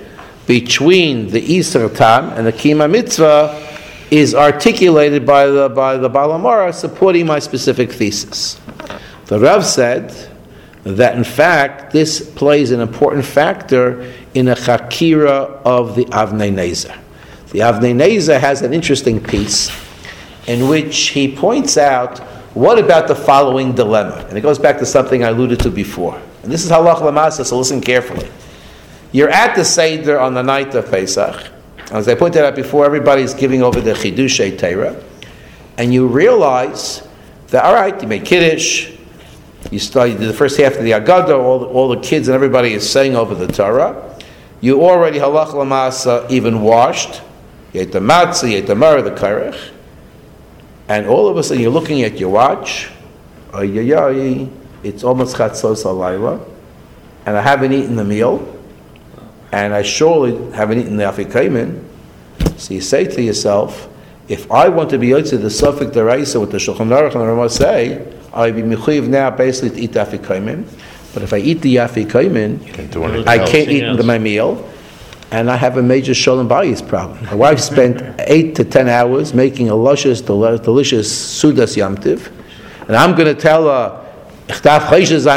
between the Isser Tam and the Kiyum Mitzvah is articulated by the by the Baal HaMaor, supporting my specific thesis. The Rav said that in fact this plays an important factor in a chakira of the Avnei Nezer. The Avnei Nezer has an interesting piece in which he points out, what about the following dilemma? And it goes back to something I alluded to before. And this is halach l'maaseh, so listen carefully. You're at the Seder on the night of Pesach. As I pointed out before, everybody's giving over the Chidushei Torah. And you realize that, all right, you made Kiddush, you start, you did the first half of the Agadah, all the, all the kids and everybody is saying over the Torah. You already, halach l'maaseh, even washed. You ate the matzah, you ate the maror, the karech. And all of a sudden you're looking at your watch. Ay, ay, ay, it's almost chatzos halayla. And I haven't eaten the meal. And I surely haven't eaten the afikomen. So you say to yourself, if I want to be yotze the Suffolk Deraisa with the Shulchan Aruch and the Ramah say, I'll be mechuyev now basically to eat the afikomen. But if I eat the afikomen, I can't eat the, my meal. And I have a major shalom bayis problem. My wife spent eight to ten hours making a luscious, delicious sudas yamtiv. And I'm going to tell her, I got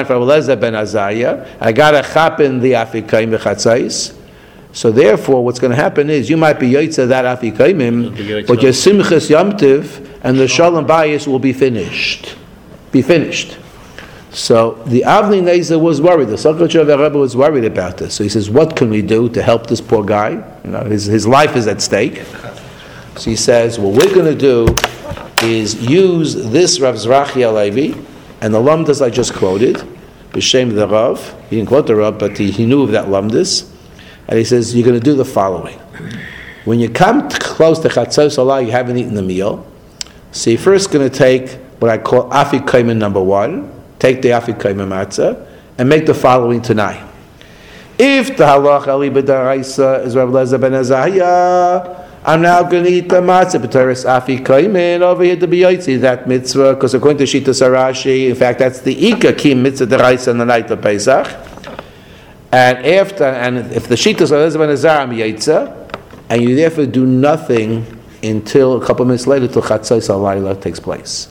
a chap in the afikoim bechatzais. So therefore, what's going to happen is you might be yotze that afikoimim, but your simchas yamtiv and the shalom bayis will be finished. Be finished. So the Avnei Nezer was worried. The Sakhacher Rebbe was worried about this. So he says, "What can we do to help this poor guy? You know, his his life is at stake." So he says, "What we're going to do is use this Rav Zrachi Alevi and the lumdus I just quoted, b'shem the Rav. He didn't quote the Rav, but he, he knew of that lumdus. And he says, you're going to do the following: when you come to close to Chatzos Halah, you haven't eaten the meal. So you're first going to take what I call afikomen number one. Take the afikomen matzah and make the following tonight. If the halach ali b'daraisa is Rav Eliezer ben Azariah, I'm now going to eat the matzah b'teres afikomen over here to be yotzi that mitzvah, because according to Shittas Rashi, in fact, that's the ika kim mitzvah deraisa on the night of Pesach. And after, and if the Shittas Rav Eliezer ben Azariah I'm yotza, and you therefore do nothing until a couple minutes later till Chatzos Halayla takes place.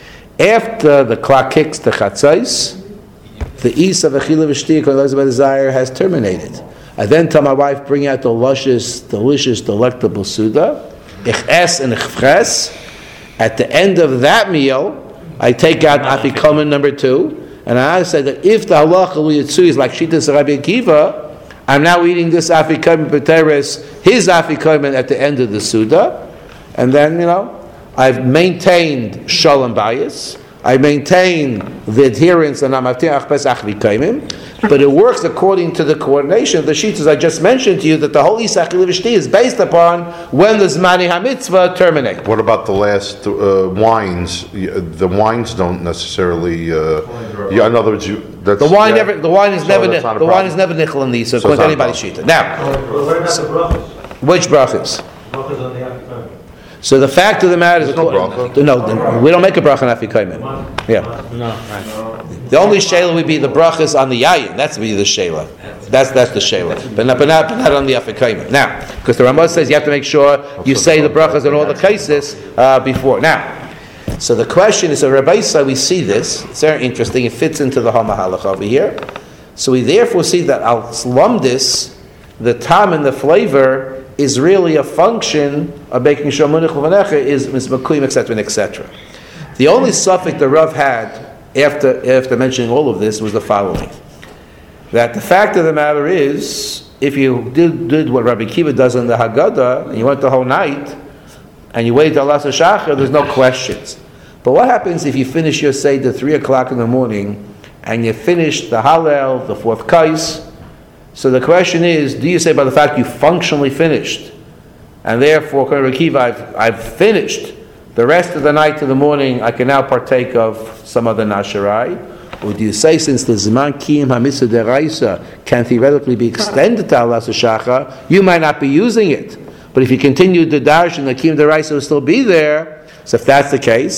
After the clock kicks the chatzos, the is of Achila V'Shtia Eliezer desire has terminated. I then tell my wife, bring out the luscious, delicious, delectable suda, ich es and ich fres. At the end of that meal, I take out afikomen number two, and I say that if the halacha l'yitzu is like Shittas Rabbi Akiva, I'm now eating this afikomen b'teres, his afikomen at the end of the suda, and then, you know, I've maintained shalom bayis. I maintain the adherence and amatir achpes achvikaimim, but it works according to the coordination of the shittas I just mentioned to you, that the whole Isach Livishti is based upon when the Zmani HaMitzvah terminate. What about the last uh, wines? The wines don't necessarily. Uh, yeah, in other words, you, that's, the wine yeah. never. The wine is so never. The wine is never nichel in these. So, so according to anybody's shita. Now, what about the brachas? Which brachas? Brachas on the afikomen. So the fact of the matter is, no, bracha. no, we don't make a bracha on afikomen. Yeah. No, right. The only shayla would be the brachas on the yayin. That's be the shayla. That's that's the shayla. But not, but not, but not on the afikomen. Now, because the Ramah says you have to make sure you say the brachas in all the cases uh, before. Now, so the question is, so Rabbi Yisrael, we see this. It's very interesting. It fits into the Hamahalach over here. So we therefore see that al lumdis, the tam and the flavor, is really a function of making sure munich l'vanecha is mismakuyim, et cetera, et cetera. The only suffix the Rav had after after mentioning all of this was the following: that the fact of the matter is, if you did, did what Rabbi Kiva does in the Haggadah, and you went the whole night, and you waited till Alas HaShachar, there's no questions. But what happens if you finish your Seder at three o'clock in the morning, and you finish the Hallel, the fourth Kais? So the question is, do you say by the fact you functionally finished, and therefore, according to Rabbi Kiva, I've, I've finished the rest of the night to the morning, I can now partake of some other Nasharai? Or do you say, since the Zman Kiyum HaMitzvah Deraisa can theoretically be extended to Alas HaShachar, you might not be using it. But if you continue to darshan, the Kiyum Deraisa will still be there. So if that's the case,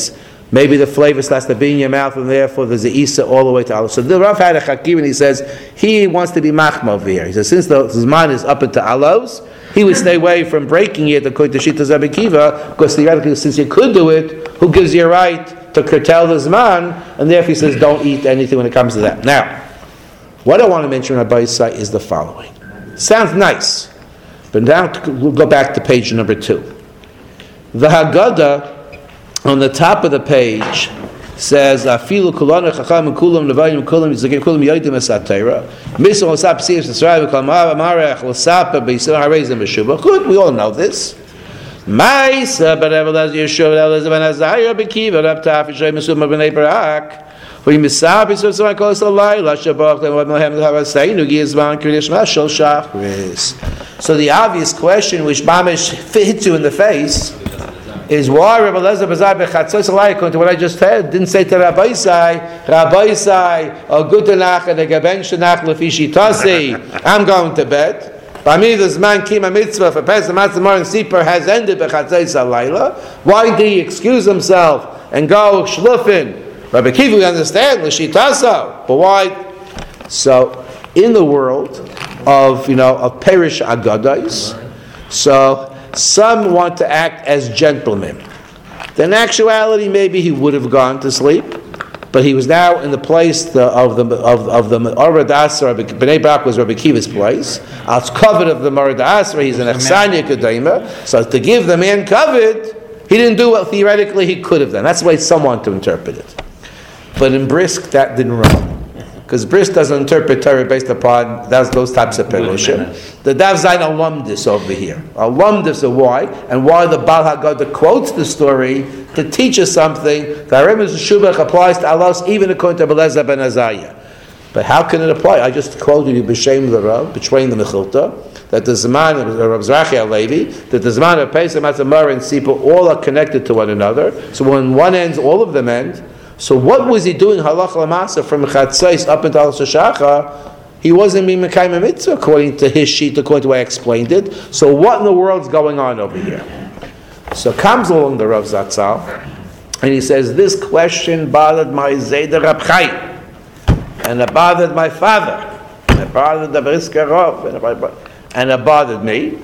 Maybe the flavor starts to be in your mouth, and therefore there's a Isa all the way to Alos. So the Rav had a Chakim, and he says he wants to be Machma over here. He says since the Zman is up into Alos, he would stay away from breaking it according to Shita Rabbi Kiva, because theoretically, since you could do it, who gives you a right to curtail the Zman? And therefore he says don't eat anything when it comes to that. Now, what I want to mention on Rabbi Yisai is the following. Sounds nice, but now we'll go back to page number two. The Haggadah on the top of the page says, "Afilu kulanu chacham kulam levayim kulam yizakim kulam yodim esatera misal osap siyas esrayim kalmar amarech l'sapa beisar hareizim b'shuba." Good, we all know this. Ma'isa b'revel as Yeshua b'revel ben Azariah b'kiva rab taf yishay mesuma b'nei barak. We misab is so called Salayla Shabbat and what Mohammed Havasainu Gizman Kridish Mashal Shachris. So the obvious question which Mamish hits you in the face is why Rabbi Elazar Bazai Bechatzos Alayikon to what I just said didn't say to Rabbi Isai, Rabbi Isai, a good Tanach and a Gaben Shanach Lefishi Tasi, I'm going to bed. By me, this man Kima Mitzvah for Pesach Matzamar and Sipur has ended Bechatzos Alayla. Why did he excuse himself and go Shlufin? Rabbi Kiva, we understand, L'shitaso, but why? So, in the world of, you know, of Perish Agadais, so some want to act as gentlemen. In actuality, maybe he would have gone to sleep, but he was now in the place the, of the of of the Orad Asra. Bnei Brak was Rabbi Kiva's place. Als covered of the Orad Asra, he's an Echsanya Kedema. So to give the man covered, he didn't do what theoretically he could have done. That's the way some want to interpret it. But in Brisk, that didn't run. Because Brisk doesn't interpret Torah based upon those, those types of perushim. The Dav Zayin alumdus over here. Alumdus of why? And why the Baal Haggadah quotes the story to teach us something. The Haremes Shubach applies to Allah even according to Elazar ben Azariah. But how can it apply? I just quoted you B'Shem the Rav, betraying the Mechilta, that the Zman of Rav Zrachi HaLevi, that the Zman of Pesach, Matzamar, and Sipur all are connected to one another. So when one ends, all of them end. So what was he doing halach lamasa from Chatzais up until Shashacha? He wasn't being Mekayim Mitzvah according to his sheet, according to the way I explained it. So what in the world's going on over here? So comes along the Rav Zatzal, and he says, this question bothered my Zayda Rab Chaim, and it bothered my father, and it bothered the Brisker Rav, and it bothered me.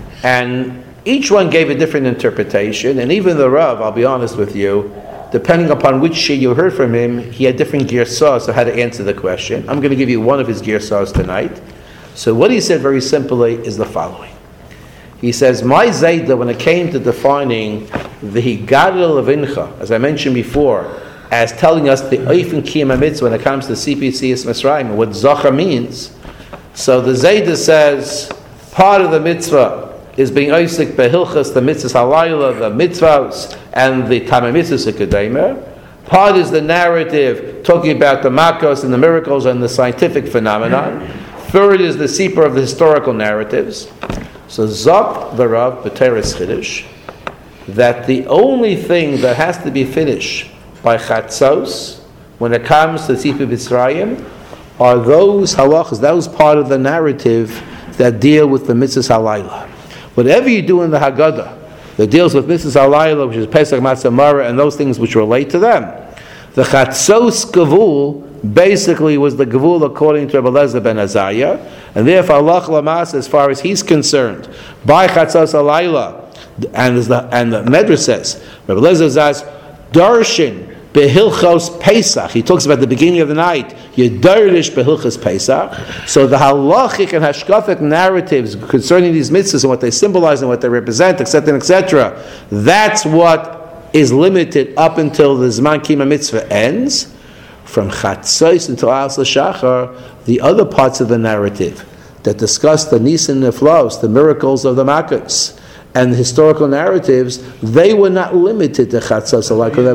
And each one gave a different interpretation, and even the Rav, I'll be honest with you, depending upon which shir you heard from him, he had different girsahs of how to answer the question. I'm going to give you one of his girsahs tonight. So what he said very simply is the following. He says, my Zayda, when it came to defining the Higadol Levincha, as I mentioned before, as telling us the Oifen Kiyam HaMitzvah when it comes to C P C S Mitzrayim, what Zachar means. So the Zayda says, part of the mitzvah is being Oisik Behilchas, the mitzvahs halayla, the mitzvahs, and the Tamei Mitzvahs Kedemer. Part is the narrative talking about the makos and the miracles and the scientific phenomenon. Third is the seeper of the historical narratives. So Zok the Rav B'Teres Chiddush, that the only thing that has to be finished by Chatzos when it comes to Tzipur B'Tzrayim are those halachas, those part of the narrative that deal with the mitzvahs halayla. Whatever you do in the Haggadah that deals with mitzvahs halayla, which is Pesach, Matzah, Marah, and those things which relate to them, the Chatzos Gavul basically was the Gavul according to Rabbi Elazar ben Azariah, and therefore Allah Lamas, as far as he's concerned, by Chatzos halayla, and the and the Medrash says, Rabbi Elazar says, Darshin Behilchos Pesach. He talks about the beginning of the night. Yedarish Behilchos Pesach. So the halachic and hashkafic narratives concerning these mitzvahs and what they symbolize and what they represent, et cetera, et cetera. That's what is limited up until the Zman Kima Mitzvah ends. From Chatzos until Al Shachar, the other parts of the narrative that discuss the Nisan Neflos, the miracles of the Makkos, and the historical narratives, they were not limited to Chatzos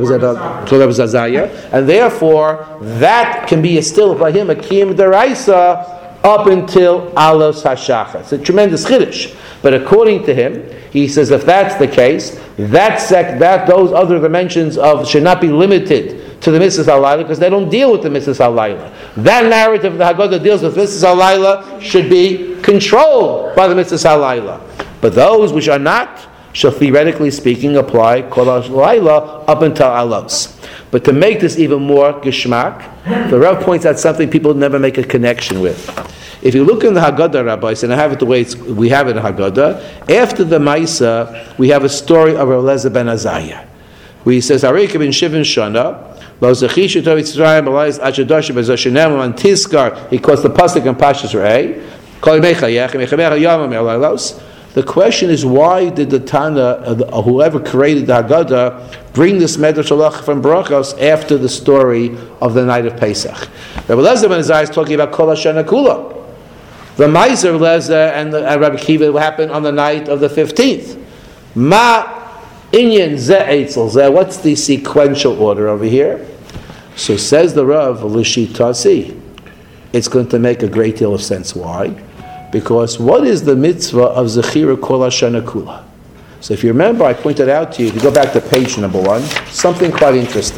Azariah, and therefore that can be still by him a Kiyam Deraisa up until Alos HaShachar. It's a tremendous chiddush. But according to him, he says if that's the case, that sect, that those other dimensions of should not be limited to the mitzvahs halayla because they don't deal with the mitzvahs halayla. That narrative of the Haggadah deals with mitzvahs halayla should be controlled by the mitzvahs halayla. But those which are not, shall theoretically speaking apply kol halayla up until alos. But to make this even more geschmack, the Rav points out something people never make a connection with. If you look in the Haggadah, rabbis, and I have it the way it's, we have it in Haggadah, after the Maisa, we have a story of Eliezer ben Azariah, where he says, Arika ben Shivin Shana, Lo Zachishu Tov Yitzrayim, Elias Achadosh Bezoshenem, and Tiskar, he quotes the Pasuk in Pashas Re'eh, Kol Mechayech, Mechamecha Yamam Elilos. The question is, why did the Tana, uh, whoever created the Haggadah, bring this Medrash Halach from Brachos after the story of the night of Pesach? Rabbi Eliezer ben Azariah is talking about Kol Hashana Kula. The Meiser Eliezer and, the, and Rabbi Kiva happened on the night of the fifteenth. Ma Inyan Ze Eitzel Ze. What's the sequential order over here? So says the Rav, L'shitasi. It's going to make a great deal of sense. Why? Because what is the mitzvah of Zechira Kol Hashana Kula? So if you remember, I pointed out to you, if you go back to page number one, something quite interesting.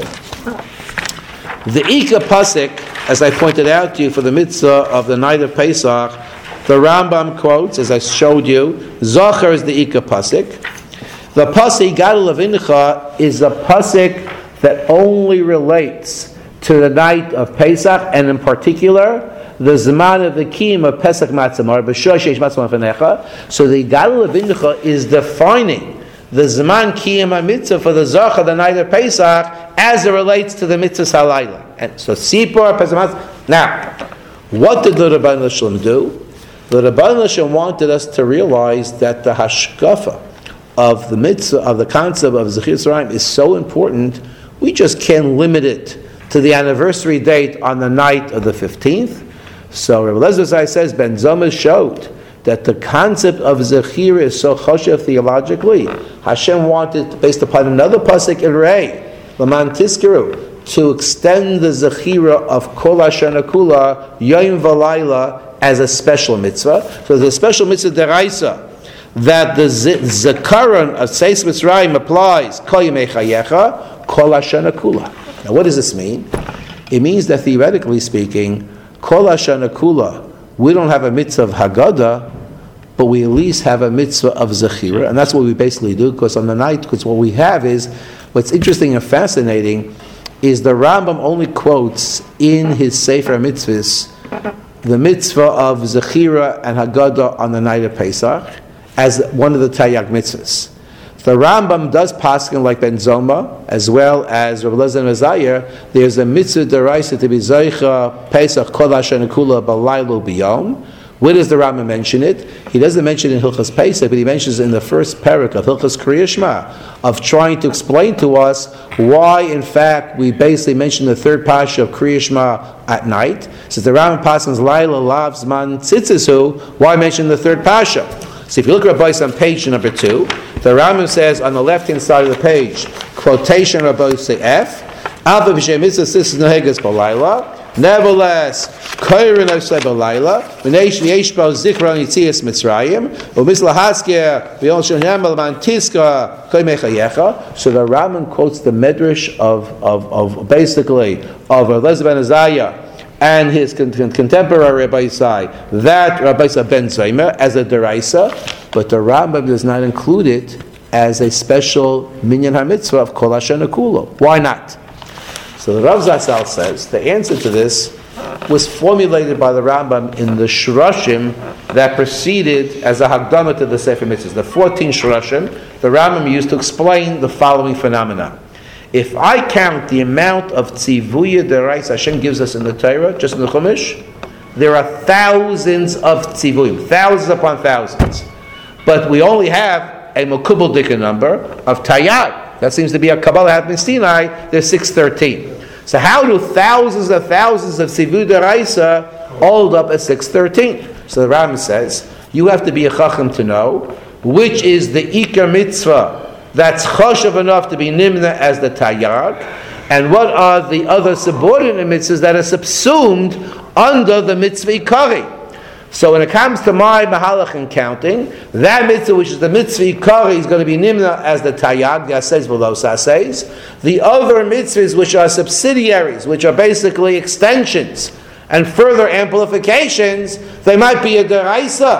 The Ika Pasik, as I pointed out to you, for the mitzvah of the night of Pesach, the Rambam quotes, as I showed you, Zachar is the Ika Pasik. The Pasik Gadol Avincha is a Pasik that only relates to the night of Pesach, and in particular, the Zman of the Kiyum of Pesach Matzamar, B'Shor Sheish Matzamar Fenecha. So the Gadol Avincha is defining the Zman Kiyum HaMitzvah for the Zachar, the night of Pesach, as it relates to the Mitzvah Halayla. And so Sipor, Pesach Matzamar. Now, what did the Rabban Shalom do? The Rabban Shalom wanted us to realize that the hashkafa of the mitzvah, of the concept of Zechir Tzarayim is so important, we just can't limit it to the anniversary date on the night of the fifteenth. So Rabbi Eliezer says, Ben Zoma showed that the concept of Zechira is so choshev theologically. Hashem wanted, based upon another pasuk in Rei, Laman Tiskiru, to extend the Zechira of Kol Hashana Kula, Yom Valayla, as a special mitzvah. So there's a special mitzvah deraisa that the Zekaron of Seis Mitzrayim applies, Kol Yemei Chayecha, Kol Hashana Kula. Now what does this mean? It means that theoretically speaking, Kol Hashana Kula, we don't have a mitzvah of Haggadah, but we at least have a mitzvah of Zechira, and that's what we basically do, because on the night, because what we have is, what's interesting and fascinating, is the Rambam only quotes in his Sefer Mitzvahs the mitzvah of Zechira and Haggadah on the night of Pesach as one of the Taryag mitzvahs. The Rambam does paskin like Ben Zoma, as well as Rabbi Eliezer ben Azariah. There's a mitzvah deraisa to be Zaycha Pesach Kol Hashana Kula B'Laylo B'Yom. Where does the Rambam mention it? He doesn't mention it in Hilchas Pesach, but he mentions it in the first parak of Hilchas Kriya Shema, of trying to explain to us why, in fact, we basically mention the third pasha of Kriya Shema at night. Since the Rambam paskins Laila Lav Zman Tzitzisu, why mention the third pasha? So if you look at Rabbi on page number two, the Rambam says on the left-hand side of the page, quotation Rabbi F, Alpha B'Shem Mitzvah Sis Nohegas B'Layla. Nevertheless, Koirin Osei B'Layla, V'neish Yeshbal Zichron Yitzias Mitzrayim, U'Misla Haskia V'Yon Shonhem B'Laman Tiska Koi Mechayecha. So the Rambam quotes the Medrash of, of, of basically of Eliezer ben Azariah and his contemporary Rabbi Yisai, that Rabbi Yisai ben Zoma as a deraisa, but the Rambam does not include it as a special minyan ha-mitzvah of Kol Hashana Kula. Why not? So the Rav Zatzal says the answer to this was formulated by the Rambam in the Shurashim that preceded as a Hagdama to the Sefer Mitzvahs. The fourteen Shurashim the Rambam used to explain the following phenomena. If I count the amount of tzivuya deraisa Hashem gives us in the Torah, just in the Chumash, there are thousands of tzivuyim, thousands upon thousands. But we only have a Mekubal Dika number of Tayyad. That seems to be a Kabbalah Hat Sinai. There's six thirteen. So how do thousands of thousands of tzivuya deraisa hold up at six thirteen? So the Rambam says, you have to be a Chacham to know which is the Ikar Mitzvah that's choshev enough to be nimna as the tayyag, and what are the other subordinate mitzvahs that are subsumed under the mitzvah ikari. So when it comes to my mahalach and counting, that mitzvah which is the mitzvah ikari is going to be nimna as the tayyag, the aseis v'lo saseis. The other mitzvahs which are subsidiaries, which are basically extensions and further amplifications, they might be a deraisa,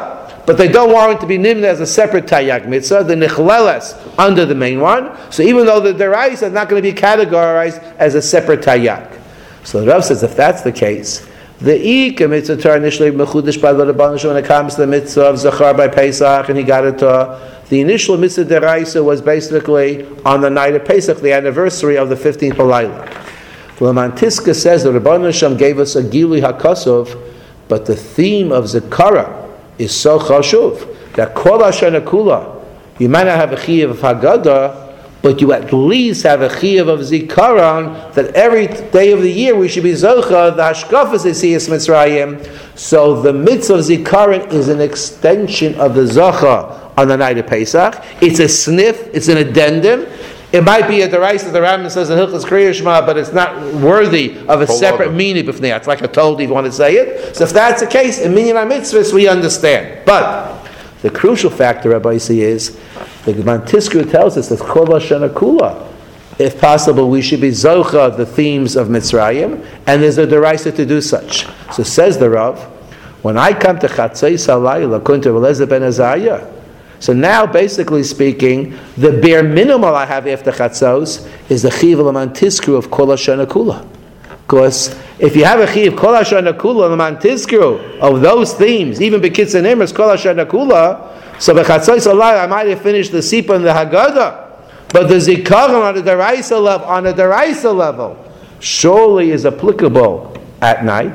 but they don't want it to be nimna as a separate tayak mitzvah, the nichleles under the main one. So even though the deraisa is not going to be categorized as a separate tayak. So the Rav says if that's the case, the Ika mitzvah Torah initially mechudesh by the Rabbanan when it comes to the mitzvah of Zachar by Pesach, and he got it to the initial mitzvah deraisa was basically on the night of Pesach, the anniversary of the fifteenth Halayla. The Lamantiska says the Rabbanan Shem gave us a Gilui HaKosov, but the theme of Zakara is so chashuv that Kol Hashana Kula, you might not have a chiyuv of Haggadah, but you at least have a chiyuv of Zikaron, that every day of the year we should be Zocha, the Hashkafas Esiyas Mitzrayim. So the mitzvah of Zikaron is an extension of the Zocha on the night of Pesach. It's a sniff, it's an addendum. It might be a deraisa, the Rambam says in Hilchos Kriya Shema, but it's not worthy of a separate meaning b'fnei. It's like I told you if you want to say it. So if that's the case, in minyan ha-mitzvahs we understand. But the crucial factor, Rabbi C, is the Gemara Tiskru tells us that Kol Hashana Kula, if possible, we should be zocha the themes of Mitzrayim, and there's a deraisa to do such. So says the Rav, when I come to Chatzos Halayla, according to Eliezer ben Azariah, so now, basically speaking, the bare minimum I have after Chatzos is the Chiv L'man Tiskru of Kol Hashana Kula. Because if you have a Chiv Kol Hashana Kula L'man Tiskru of those themes, even B'Kitz and Imres Kol Hashana Kula, so B'Chatzos Halayla I might have finished the Sipa and the Haggadah, but the Zikaron on the Deraisa level, on the Deraisa level, surely is applicable at night.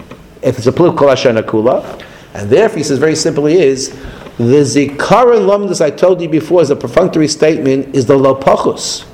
If it's applicable Kol Hashana Kula, and therefore he says very simply is, the Zikaron Lomdus I told you before as a perfunctory statement is the Lopachus.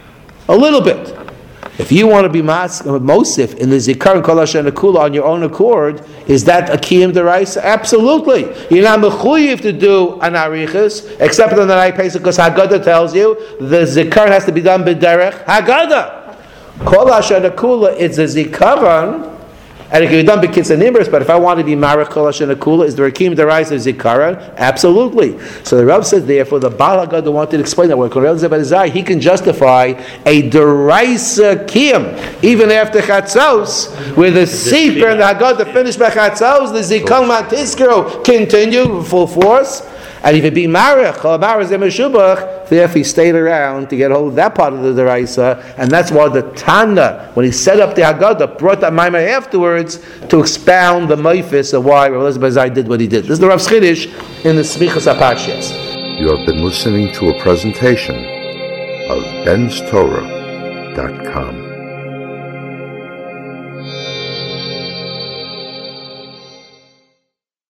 A little bit. If you want to be mas- Mosif in the Zikaron Kol Hashana Kula on your own accord, is that a Kiyum Deraisa? Absolutely. You're not mechuyev to do an Arichas, except on the night Pesach, because Haggadah tells you the Zikaron has to be done b'derech Haggadah. Kol Hashana Kula, it's a Zikaron, and it can be done by kids and neighbors, but if I want to be Marach Kol Hashana Kula, is the Rakim the rise of Zikaron? Absolutely. So the Rav says, therefore, the Baal HaGadah wanted to explain that when Korel Zebadizai, he can justify a Deraisa Kiyam, even after Chatzos, where the Sefer and the Haggadah finished by Chatzos, the Zikaron Mantiskero continue full force. And if it be Marach, or Marach Zemeshubach, therefore he stayed around to get hold of that part of the Deraisa, and that's why the Tana, when he set up the Haggadah, brought that Maimah afterwards to expound the Meifis of why Rav Eliezer ben Azariah did what he did. This is the Rav Chiddush in the Smichas HaParshios. You have been listening to a presentation of bens torah dot com.